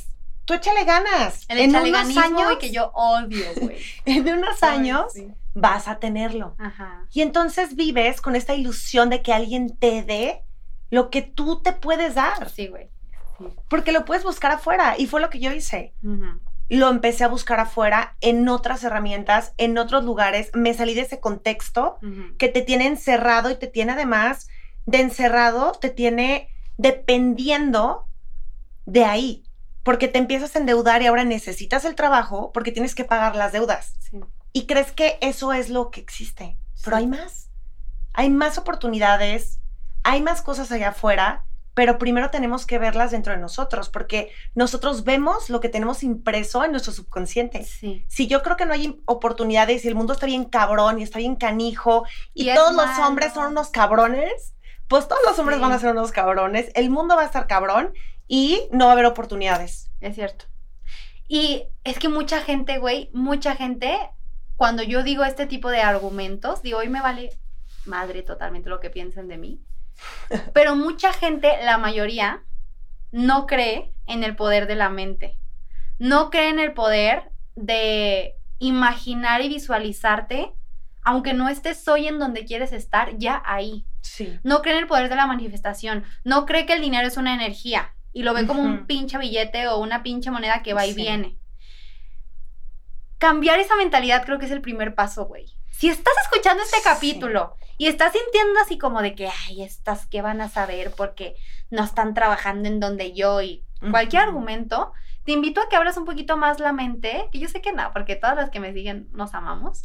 tú échale ganas. El en échale unos ganismo, años, güey, que yo odio, güey. En unos años Sí. vas a tenerlo. Ajá. Y entonces vives con esta ilusión de que alguien te dé lo que tú te puedes dar. Sí, güey. Sí. Porque lo puedes buscar afuera. Y fue lo que yo hice. Ujú. Lo empecé a buscar afuera, en otras herramientas, en otros lugares. Me salí de ese contexto Ujú. que te tiene encerrado y te tiene además de encerrado, te tiene dependiendo de ahí. Porque te empiezas a endeudar y ahora necesitas el trabajo porque tienes que pagar las deudas. Sí. Y crees que eso es lo que existe. Pero Sí. hay más. Hay más oportunidades, hay más cosas allá afuera, pero primero tenemos que verlas dentro de nosotros, porque nosotros vemos lo que tenemos impreso en nuestro subconsciente. Sí. Si yo creo que no hay oportunidades y el mundo está bien cabrón y está bien canijo y Y es todos los malo. hombres son unos cabrones, pues todos los hombres Sí. van a ser unos cabrones, el mundo va a estar cabrón y no va a haber oportunidades. Es cierto. Y es que mucha gente, güey, cuando yo digo este tipo de argumentos, digo, hoy me vale madre totalmente lo que piensen de mí. Pero mucha gente, la mayoría, no cree en el poder de la mente. No cree en el poder de imaginar y visualizarte, aunque no estés hoy en donde quieres estar, ya ahí. Sí. No cree en el poder de la manifestación. No cree que el dinero es una energía y lo ve como un Ujú. pinche billete o una pinche moneda que va y Sí. viene. Cambiar esa mentalidad creo que es el primer paso, güey. Si estás escuchando este Sí. capítulo y estás sintiendo así como de que, ay, estas qué van a saber porque no están trabajando en donde yo y cualquier Ujú. argumento, te invito a que abras un poquito más la mente, que yo sé que no, porque todas las que me siguen nos amamos.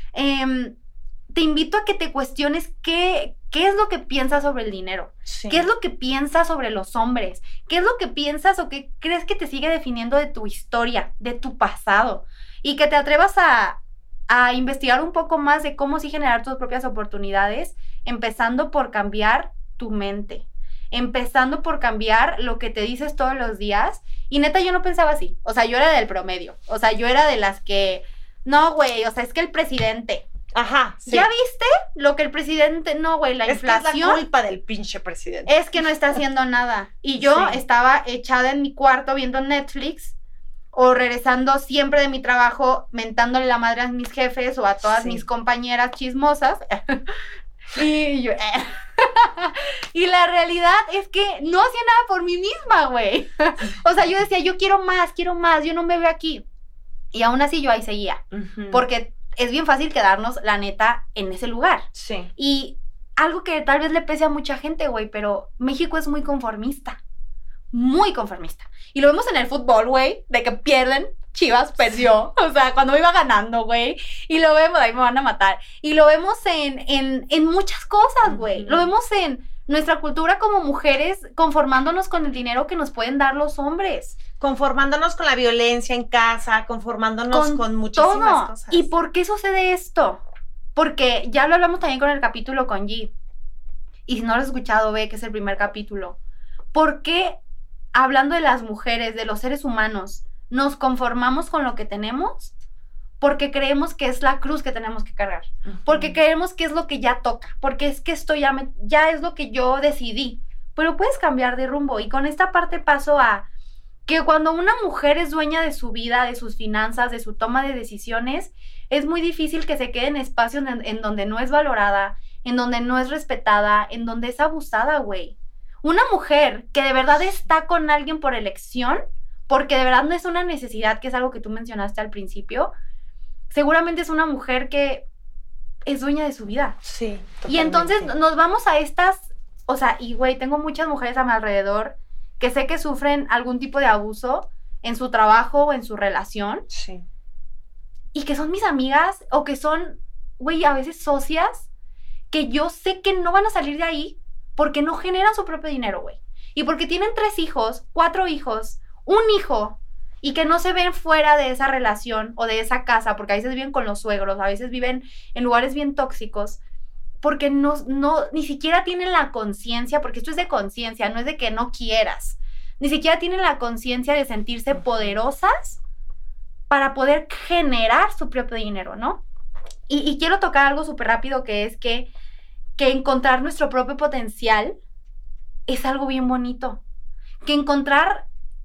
Te invito a que te cuestiones qué es lo que piensas sobre el dinero. Sí. ¿Qué es lo que piensas sobre los hombres? ¿Qué es lo que piensas o qué crees que te sigue definiendo de tu historia, de tu pasado? Y que te atrevas a investigar un poco más de cómo sí generar tus propias oportunidades, empezando por cambiar tu mente, empezando por cambiar lo que te dices todos los días. Y neta, yo no pensaba así. O sea, yo era del promedio. O sea, yo era de las que, no, güey, o sea, es que el presidente... Ajá. Sí. ¿Ya viste lo que el presidente? No, güey, la Es que es inflación la culpa del pinche presidente. es que no está haciendo nada. Y yo Sí. estaba echada en mi cuarto viendo Netflix o regresando siempre de mi trabajo mentándole la madre a mis jefes o a todas Sí. mis compañeras chismosas. Y yo... Y la realidad es que no hacía nada por mí misma, güey. O sea, yo decía, yo quiero más, yo no me veo aquí. Y aún así yo ahí seguía. Ujú. Porque es bien fácil quedarnos, la neta, en ese lugar. Sí. Y algo que tal vez le pese a mucha gente, güey, pero México es muy conformista. Muy conformista. Y lo vemos en el fútbol, güey, de que pierden, Chivas perdió. O sea, cuando iba ganando, güey. Y lo vemos, ahí me van a matar. Y lo vemos en muchas cosas, güey. Ujú. Lo vemos en nuestra cultura como mujeres conformándonos con el dinero que nos pueden dar los hombres. Conformándonos con la violencia en casa, conformándonos con muchísimas todo. cosas. ¿Y por qué sucede esto? Porque ya lo hablamos también con el capítulo con G. Y si no lo has escuchado, ve que es el primer capítulo. ¿Por qué, hablando de las mujeres, de los seres humanos, nos conformamos con lo que tenemos? Porque creemos que es la cruz que tenemos que cargar. Ujú. Porque creemos que es lo que ya toca. Porque es que esto ya es lo que yo decidí. Pero puedes cambiar de rumbo. Y con esta parte paso a que cuando una mujer es dueña de su vida, de sus finanzas, de su toma de decisiones, es muy difícil que se quede en espacios en donde no es valorada, en donde no es respetada, en donde es abusada, güey. Una mujer que de verdad está con alguien por elección, porque de verdad no es una necesidad, que es algo que tú mencionaste al principio, seguramente es una mujer que es dueña de su vida. Sí, Y entonces totalmente. nos vamos a estas, o sea, y güey, tengo muchas mujeres a mi alrededor que sé que sufren algún tipo de abuso en su trabajo o en su relación Sí. y que son mis amigas o que son, güey, a veces socias que yo sé que no van a salir de ahí porque no generan su propio dinero, güey. Y porque tienen 3 hijos, 4 hijos, un hijo y que no se ven fuera de esa relación o de esa casa porque a veces viven con los suegros, a veces viven en lugares bien tóxicos porque ni siquiera tienen la conciencia, porque esto es de conciencia, no es de que no quieras, ni siquiera tienen la conciencia de sentirse poderosas para poder generar su propio dinero, ¿no? Y quiero tocar algo súper rápido que es que encontrar nuestro propio potencial es algo bien bonito, que encontrar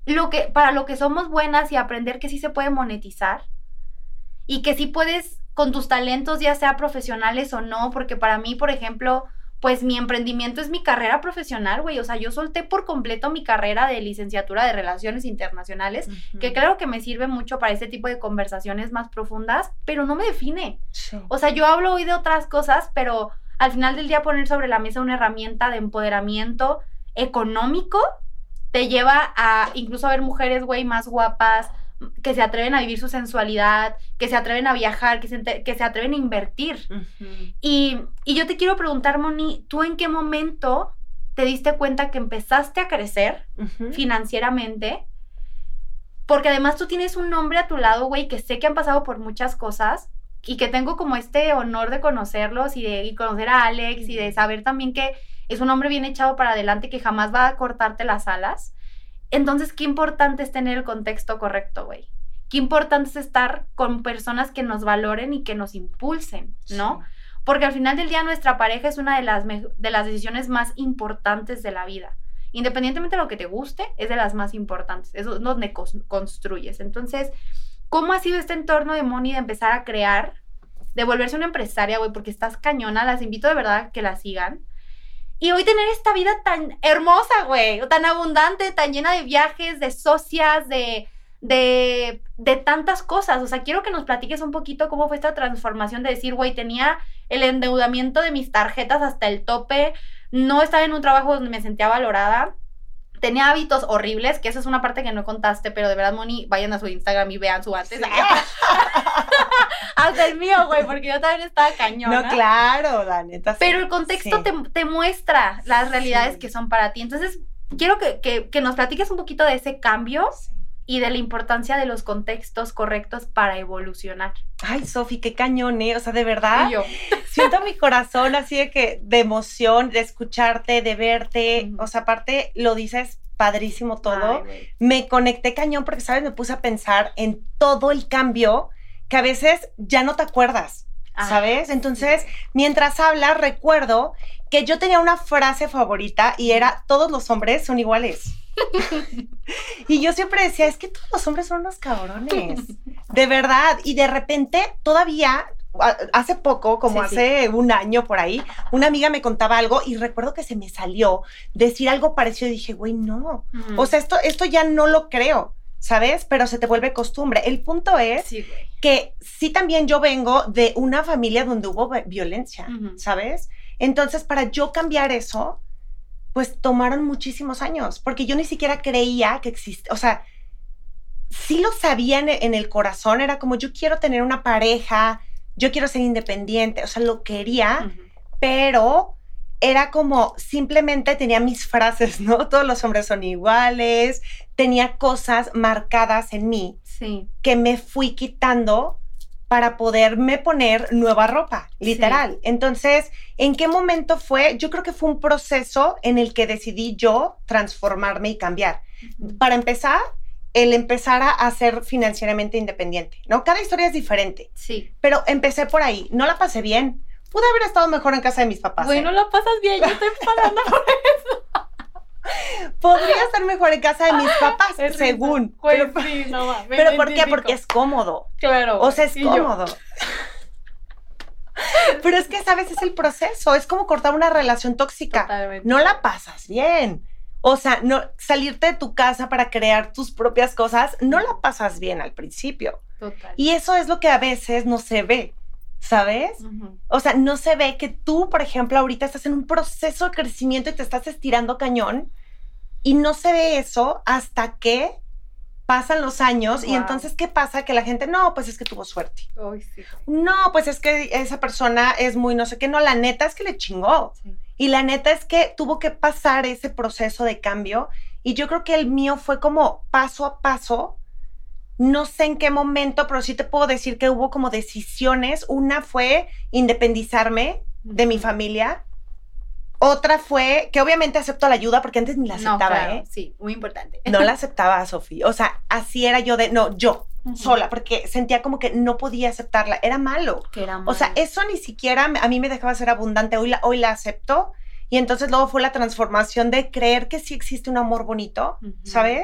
para lo que somos buenas y aprender que sí se puede monetizar y que sí puedes con tus talentos, ya sea profesionales o no, porque para mí, por ejemplo, pues mi emprendimiento es mi carrera profesional, güey. O sea, yo solté por completo mi carrera de licenciatura de Relaciones Internacionales, que claro que me sirve mucho para este tipo de conversaciones más profundas, pero no me define. Sí. O sea, yo hablo hoy de otras cosas, pero al final del día poner sobre la mesa una herramienta de empoderamiento económico te lleva a incluso a ver mujeres, güey, más guapas, que se atreven a vivir su sensualidad, que se atreven a viajar, que se atreven a invertir. Y yo te quiero preguntar, Moni, ¿tú en qué momento te diste cuenta que empezaste a crecer financieramente? Porque además tú tienes un hombre a tu lado, güey, que sé que han pasado por muchas cosas y que tengo como este honor de conocerlos y conocer a Alex y de saber también que es un hombre bien echado para adelante, que jamás va a cortarte las alas. Entonces, qué importante es tener el contexto correcto, güey. Qué importante es estar con personas que nos valoren y que nos impulsen, ¿no? Sí. Porque al final del día nuestra pareja es una de las decisiones más importantes de la vida. Independientemente de lo que te guste, es de las más importantes. Es donde construyes. Entonces, ¿cómo ha sido este entorno de Moni de empezar a crear, de volverse una empresaria, güey? Porque estás cañona, las invito de verdad a que la sigan. Y hoy tener esta vida tan hermosa, güey, tan abundante, tan llena de viajes, de socias, de tantas cosas. O sea, quiero que nos platiques un poquito cómo fue esta transformación de decir, güey, tenía el endeudamiento de mis tarjetas hasta el tope, no estaba en un trabajo donde me sentía valorada, tenía hábitos horribles, que esa es una parte que no contaste, pero de verdad, Moni, vayan a su Instagram y vean su antes. Sí. Hasta el mío, güey, porque yo también estaba cañona. No, claro, la neta. Sí. Pero el contexto te muestra las realidades que son para ti. Entonces, quiero que nos platiques un poquito de ese cambio y de la importancia de los contextos correctos para evolucionar. Ay, Sofi, qué cañón, ¿eh? O sea, de verdad, siento mi corazón así de emoción, de escucharte, de verte. O sea, aparte, lo dices padrísimo todo. Ay, me conecté cañón porque, ¿sabes? Me puse a pensar en todo el cambio que a veces ya no te acuerdas, ¿sabes? Entonces, mientras hablas, recuerdo que yo tenía una frase favorita y era, todos los hombres son iguales. Y yo siempre decía, es que todos los hombres son unos cabrones, de verdad. Y de repente, todavía, hace poco, como hace un año por ahí, una amiga me contaba algo y recuerdo que se me salió decir algo parecido y dije, güey, no. O sea, esto ya no lo creo, ¿sabes? Pero se te vuelve costumbre. El punto es que sí también yo vengo de una familia donde hubo violencia, ¿sabes? Entonces, para yo cambiar eso, pues tomaron muchísimos años, porque yo ni siquiera creía que existe, o sea, sí lo sabía en el corazón, era como yo quiero tener una pareja, yo quiero ser independiente, o sea, lo quería, pero era como simplemente tenía mis frases, ¿no? Todos los hombres son iguales, tenía cosas marcadas en mí que me fui quitando para poderme poner nueva ropa, literal. Entonces, ¿en qué momento fue? Yo creo que fue un proceso en el que decidí yo transformarme y cambiar. Para empezar, el empezar a ser financieramente independiente, ¿no? Cada historia es diferente. Sí. Pero empecé por ahí. No la pasé bien. Pude haber estado mejor en casa de mis papás. Bueno, la pasas bien. Yo estoy pasando por eso. Podría estar mejor en casa de mis papás, según. Pues sí, no va. ¿Pero por qué? Porque es cómodo. Claro. O sea, es cómodo. Pero es que, ¿sabes? Es el proceso. Es como cortar una relación tóxica. Totalmente. No la pasas bien. O sea, no, salirte de tu casa para crear tus propias cosas, no la pasas bien al principio. Total. Y eso es lo que a veces no se ve, ¿sabes? O sea, no se ve que tú, por ejemplo, ahorita estás en un proceso de crecimiento y te estás estirando cañón y no se ve eso hasta que pasan los años. Y entonces, ¿qué pasa? Que la gente, no, pues es que tuvo suerte. Sí. No, pues es que esa persona es muy no sé qué. No, la neta es que le chingó. Sí. Y la neta es que tuvo que pasar ese proceso de cambio. Y yo creo que el mío fue como paso a paso. No sé en qué momento, pero sí te puedo decir que hubo como decisiones. Una fue independizarme de mi familia. Otra fue que obviamente acepto la ayuda porque antes ni la aceptaba, claro, sí, muy importante. No la aceptaba, Sofi. O sea, así era yo yo sola, porque sentía como que no podía aceptarla. Era malo. Que era malo. O sea, eso ni siquiera a mí me dejaba ser abundante. Hoy la acepto. Y entonces luego fue la transformación de creer que sí existe un amor bonito, ¿sabes?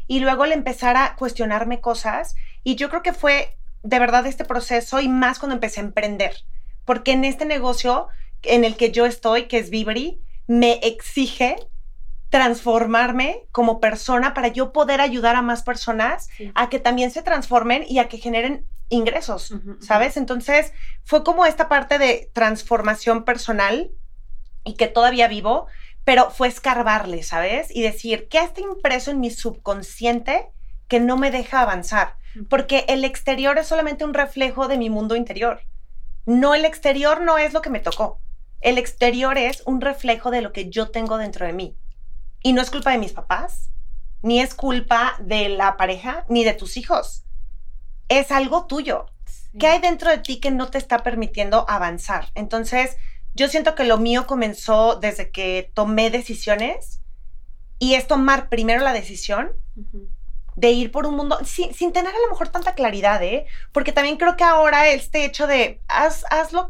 y luego el empezar a cuestionarme cosas. Y yo creo que fue de verdad este proceso y más cuando empecé a emprender. Porque en este negocio en el que yo estoy, que es Vibri, me exige transformarme como persona para yo poder ayudar a más personas a que también se transformen y a que generen ingresos, ¿sabes? Entonces fue como esta parte de transformación personal y que todavía vivo, pero fue escarbarle, ¿sabes? Y decir, ¿qué está impreso en mi subconsciente que no me deja avanzar? Porque el exterior es solamente un reflejo de mi mundo interior. No, el exterior no es lo que me tocó. El exterior es un reflejo de lo que yo tengo dentro de mí. Y no es culpa de mis papás, ni es culpa de la pareja, ni de tus hijos. Es algo tuyo. Sí. ¿Qué hay dentro de ti que no te está permitiendo avanzar? Entonces, yo siento que lo mío comenzó desde que tomé decisiones y es tomar primero la decisión de ir por un mundo sin tener a lo mejor tanta claridad, ¿eh? Porque también creo que ahora este hecho de haz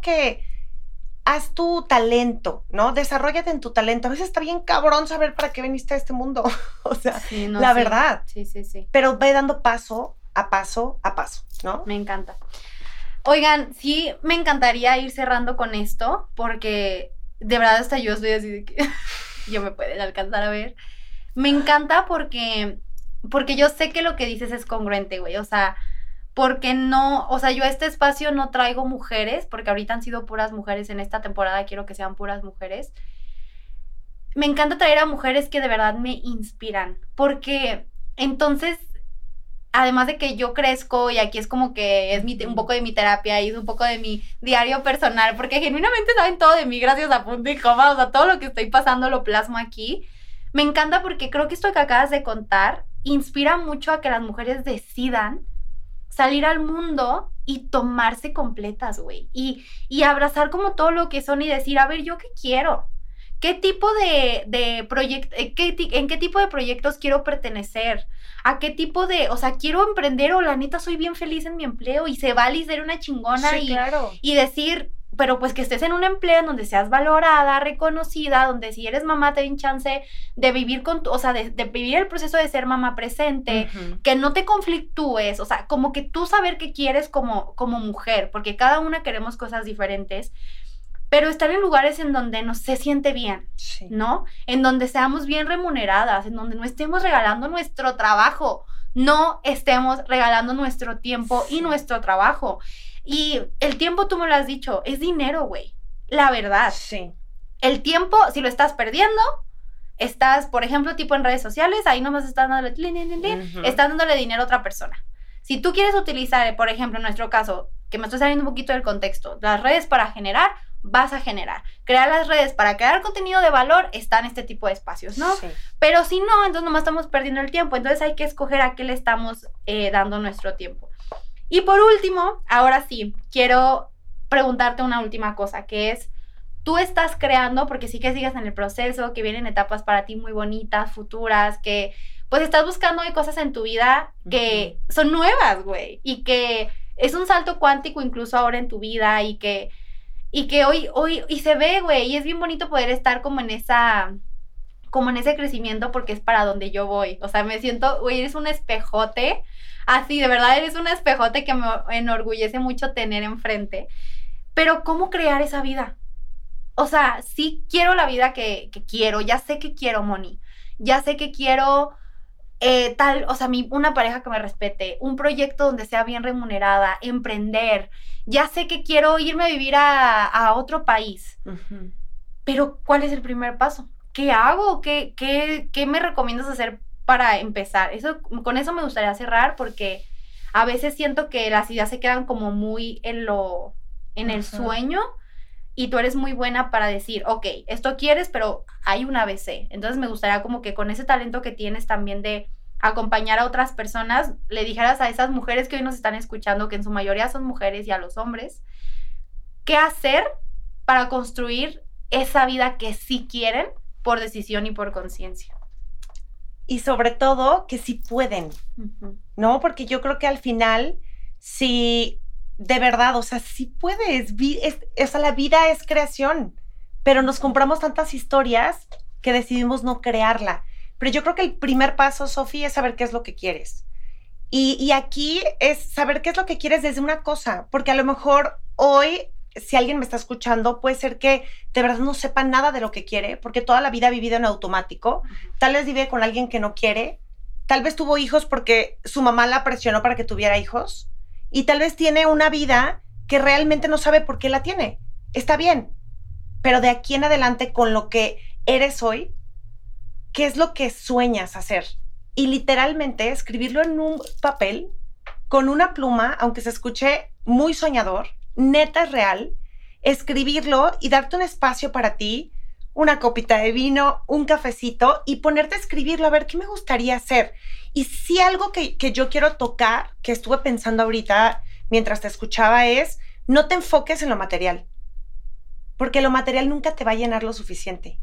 tu talento, ¿no? Desarróllate en tu talento. A veces está bien cabrón saber para qué viniste a este mundo. O sea, sí, no, la verdad. Sí. Pero ve dando paso a paso, ¿no? Me encanta. Oigan, sí, me encantaría ir cerrando con esto, porque de verdad hasta yo estoy así de que yo me pueden alcanzar a ver. Me encanta porque yo sé que lo que dices es congruente, güey. O sea, porque no, o sea, yo a este espacio no traigo mujeres, porque ahorita han sido puras mujeres en esta temporada, quiero que sean puras mujeres. Me encanta traer a mujeres que de verdad me inspiran, porque entonces, además de que yo crezco y aquí es como que es un poco de mi terapia y es un poco de mi diario personal, porque genuinamente saben todo de mí gracias a Punto y Coma, o sea, todo lo que estoy pasando lo plasmo aquí. Me encanta porque creo que esto que acabas de contar inspira mucho a que las mujeres decidan salir al mundo y tomarse completas, güey. Y abrazar como todo lo que son y decir, a ver, ¿yo qué quiero? ¿Qué tipo de proyecto, en qué tipo de proyectos quiero pertenecer? ¿A qué tipo de, o sea, quiero emprender o la neta soy bien feliz en mi empleo y se vale ser una chingona sí, claro. Y decir, pero pues que estés en un empleo en donde seas valorada, reconocida, donde si eres mamá te den chance de vivir con o sea, de vivir el proceso de ser mamá presente, que no te conflictúes, o sea, como que tú saber qué quieres como mujer, porque cada una queremos cosas diferentes, pero estar en lugares en donde nos se siente bien, sí, ¿no? En donde seamos bien remuneradas, en donde no estemos regalando nuestro trabajo, no estemos regalando nuestro tiempo y nuestro trabajo. Y el tiempo, tú me lo has dicho, es dinero, güey. La verdad. Sí. El tiempo, si lo estás perdiendo, estás, por ejemplo, tipo en redes sociales, ahí nomás estás dándole, estás dándole dinero a otra persona. Si tú quieres utilizar, por ejemplo, en nuestro caso, que me estoy saliendo un poquito del contexto, las redes para generar, vas a generar. Crear las redes para crear contenido de valor, están este tipo de espacios, ¿no? Sí. Pero si no, entonces nomás estamos perdiendo el tiempo. Entonces hay que escoger a qué le estamos dando nuestro tiempo. Y por último, ahora sí, quiero preguntarte una última cosa, que es, tú estás creando, porque sí que sigas en el proceso, que vienen etapas para ti muy bonitas, futuras, que pues estás buscando cosas en tu vida que son nuevas, güey, y que es un salto cuántico incluso ahora en tu vida, y que hoy, y se ve, güey, y es bien bonito poder estar como en ese crecimiento, porque es para donde yo voy. O sea, me siento, güey, eres un espejote. Así, de verdad, eres un espejote que me enorgullece mucho tener enfrente. Pero, ¿cómo crear esa vida? O sea, sí quiero la vida que quiero. Ya sé que quiero, Moni. Ya sé que quiero o sea, una pareja que me respete, un proyecto donde sea bien remunerada, emprender. Ya sé que quiero irme a vivir a otro país. Pero, ¿cuál es el primer paso? ¿Qué hago? ¿Qué me recomiendas hacer para empezar? Con eso me gustaría cerrar, porque a veces siento que las ideas se quedan como muy en el sueño, y tú eres muy buena para decir, ok, esto quieres, pero hay una ABC. Entonces me gustaría como que con ese talento que tienes también de acompañar a otras personas, le dijeras a esas mujeres que hoy nos están escuchando, que en su mayoría son mujeres, y a los hombres, qué hacer para construir esa vida que sí quieren por decisión y por conciencia. Y sobre todo, que sí pueden, ¿no? Porque yo creo que al final, si de verdad, o sea, sí puedes, o sea, la vida es creación, pero nos compramos tantas historias que decidimos no crearla. Pero yo creo que el primer paso, Sofi, es saber qué es lo que quieres. Y aquí es saber qué es lo que quieres desde una cosa, porque a lo mejor hoy, si alguien me está escuchando, puede ser que de verdad no sepa nada de lo que quiere, porque toda la vida ha vivido en automático. Tal vez vive con alguien que no quiere, tal vez tuvo hijos porque su mamá la presionó para que tuviera hijos, y tal vez tiene una vida que realmente no sabe por qué la tiene. Está bien, pero de aquí en adelante, con lo que eres hoy, ¿qué es lo que sueñas hacer? Y literalmente escribirlo en un papel, con una pluma, aunque se escuche muy soñador, neta es real, escribirlo y darte un espacio para ti, una copita de vino, un cafecito y ponerte a escribirlo, a ver qué me gustaría hacer. Y si algo que yo quiero tocar, que estuve pensando ahorita mientras te escuchaba, es no te enfoques en lo material, porque lo material nunca te va a llenar lo suficiente.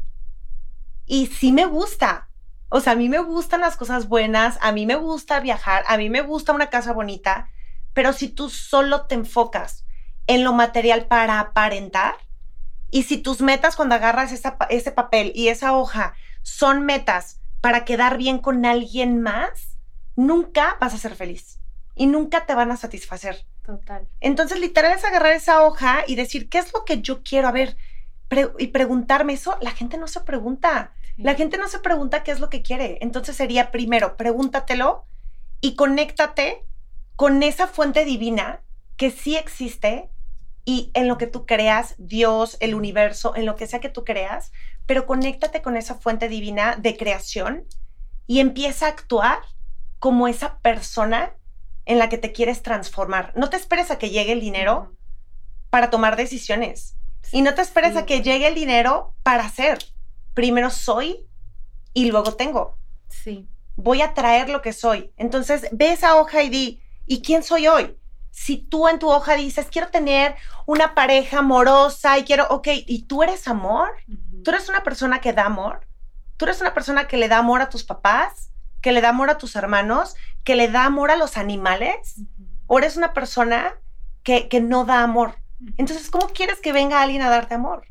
Y sí me gusta. O sea, a mí me gustan las cosas buenas, a mí me gusta viajar, a mí me gusta una casa bonita, pero si tú solo te enfocas en lo material para aparentar, y si tus metas cuando agarras ese papel y esa hoja son metas para quedar bien con alguien más, nunca vas a ser feliz y nunca te van a satisfacer. Total. Entonces, literal es agarrar esa hoja y decir, ¿qué es lo que yo quiero? A ver, y preguntarme eso. La gente no se pregunta. La gente no se pregunta qué es lo que quiere. Entonces sería primero, pregúntatelo y conéctate con esa fuente divina que sí existe y en lo que tú creas, Dios, el universo, en lo que sea que tú creas, pero conéctate con esa fuente divina de creación y empieza a actuar como esa persona en la que te quieres transformar. No te esperes a que llegue el dinero para tomar decisiones y no te esperes a que llegue el dinero para hacer. Primero soy y luego tengo. Sí. Voy a traer lo que soy. Entonces, ve esa hoja y di, ¿y quién soy hoy? Si tú en tu hoja dices, quiero tener una pareja amorosa y quiero, ok, ¿y tú eres amor? ¿Tú eres una persona que da amor? ¿Tú eres una persona que le da amor a tus papás? ¿Que le da amor a tus hermanos? ¿Que le da amor a los animales? ¿O eres una persona que no da amor? Entonces, ¿cómo quieres que venga alguien a darte amor?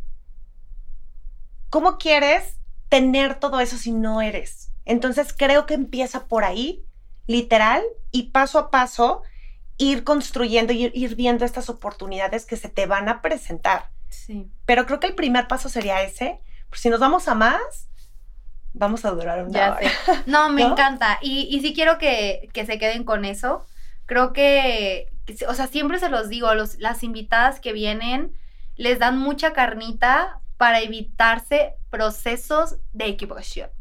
¿Cómo quieres tener todo eso si no eres? Entonces creo que empieza por ahí, literal, y paso a paso ir construyendo y ir viendo estas oportunidades que se te van a presentar. Sí. Pero creo que el primer paso sería ese. Pues si nos vamos a más, vamos a durar una hora. Sé. No, me encanta. Y sí quiero que se queden con eso. Creo que, o sea, siempre se los digo, las invitadas que vienen les dan mucha carnita para evitarse procesos de equivocación,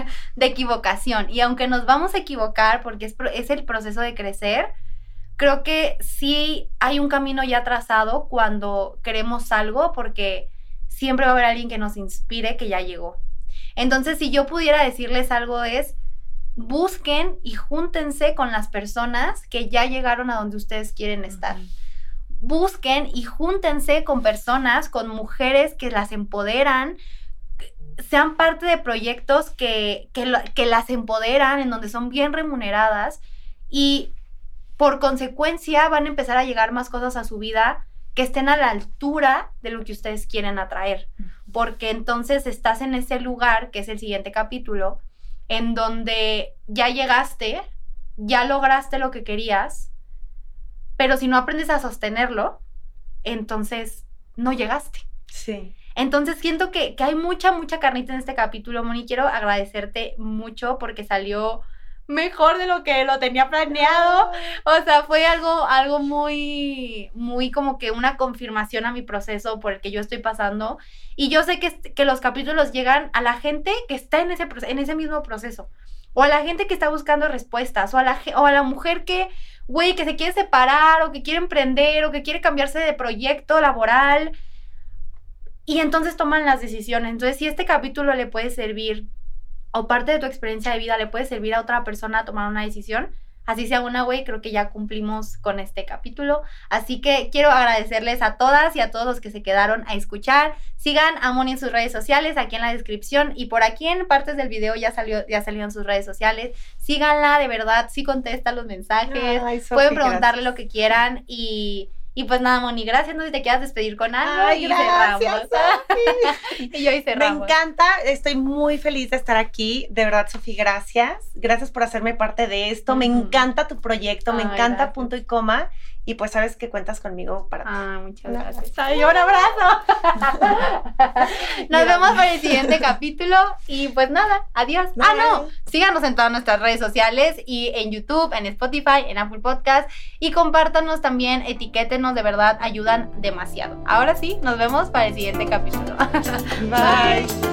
Y aunque nos vamos a equivocar, porque es el proceso de crecer, creo que sí hay un camino ya trazado cuando queremos algo, porque siempre va a haber alguien que nos inspire que ya llegó. Entonces, si yo pudiera decirles algo es, busquen y júntense con las personas que ya llegaron a donde ustedes quieren estar. Busquen y júntense con personas, con mujeres que las empoderan, sean parte de proyectos que las empoderan, en donde son bien remuneradas y por consecuencia van a empezar a llegar más cosas a su vida que estén a la altura de lo que ustedes quieren atraer. Porque entonces estás en ese lugar, que es el siguiente capítulo, en donde ya llegaste, ya lograste lo que querías, pero si no aprendes a sostenerlo, entonces no llegaste. Sí. Entonces siento que hay mucha carnita en este capítulo, Moni. Quiero agradecerte mucho porque salió mejor de lo que lo tenía planeado. O sea, fue algo muy como que una confirmación a mi proceso por el que yo estoy pasando. Y yo sé que los capítulos llegan a la gente que está en ese mismo proceso. O a la gente que está buscando respuestas. O a la mujer que se quiere separar, o que quiere emprender, o que quiere cambiarse de proyecto laboral. Y entonces toman las decisiones. Entonces, si este capítulo le puede servir, o parte de tu experiencia de vida le puede servir a otra persona a tomar una decisión, así sea una, creo que ya cumplimos con este capítulo. Así que quiero agradecerles a todas y a todos los que se quedaron a escuchar. Sigan a Moni en sus redes sociales, aquí en la descripción, y por aquí en partes del video ya salieron sus redes sociales. Síganla, de verdad, sí contesta los mensajes. Ay, Sofi, pueden preguntarle gracias. lo que quieran y Y pues nada, Moni, gracias. No sé si te quieras despedir con algo. Ay, y gracias, cerramos. Y yo y cerramos. Me encanta, estoy muy feliz de estar aquí. De verdad, Sofi, gracias. Gracias por hacerme parte de esto. Me encanta tu proyecto, me encanta gracias. Punto y Coma. Y pues sabes que cuentas conmigo para muchas gracias. Ay, un abrazo. Nos vemos para el siguiente capítulo. Y pues nada, adiós. Bye. Síganos en todas nuestras redes sociales y en YouTube, en Spotify, en Apple Podcast. Y compártanos también, etiquétenos, de verdad, ayudan demasiado. Ahora sí, nos vemos para el siguiente capítulo. Bye.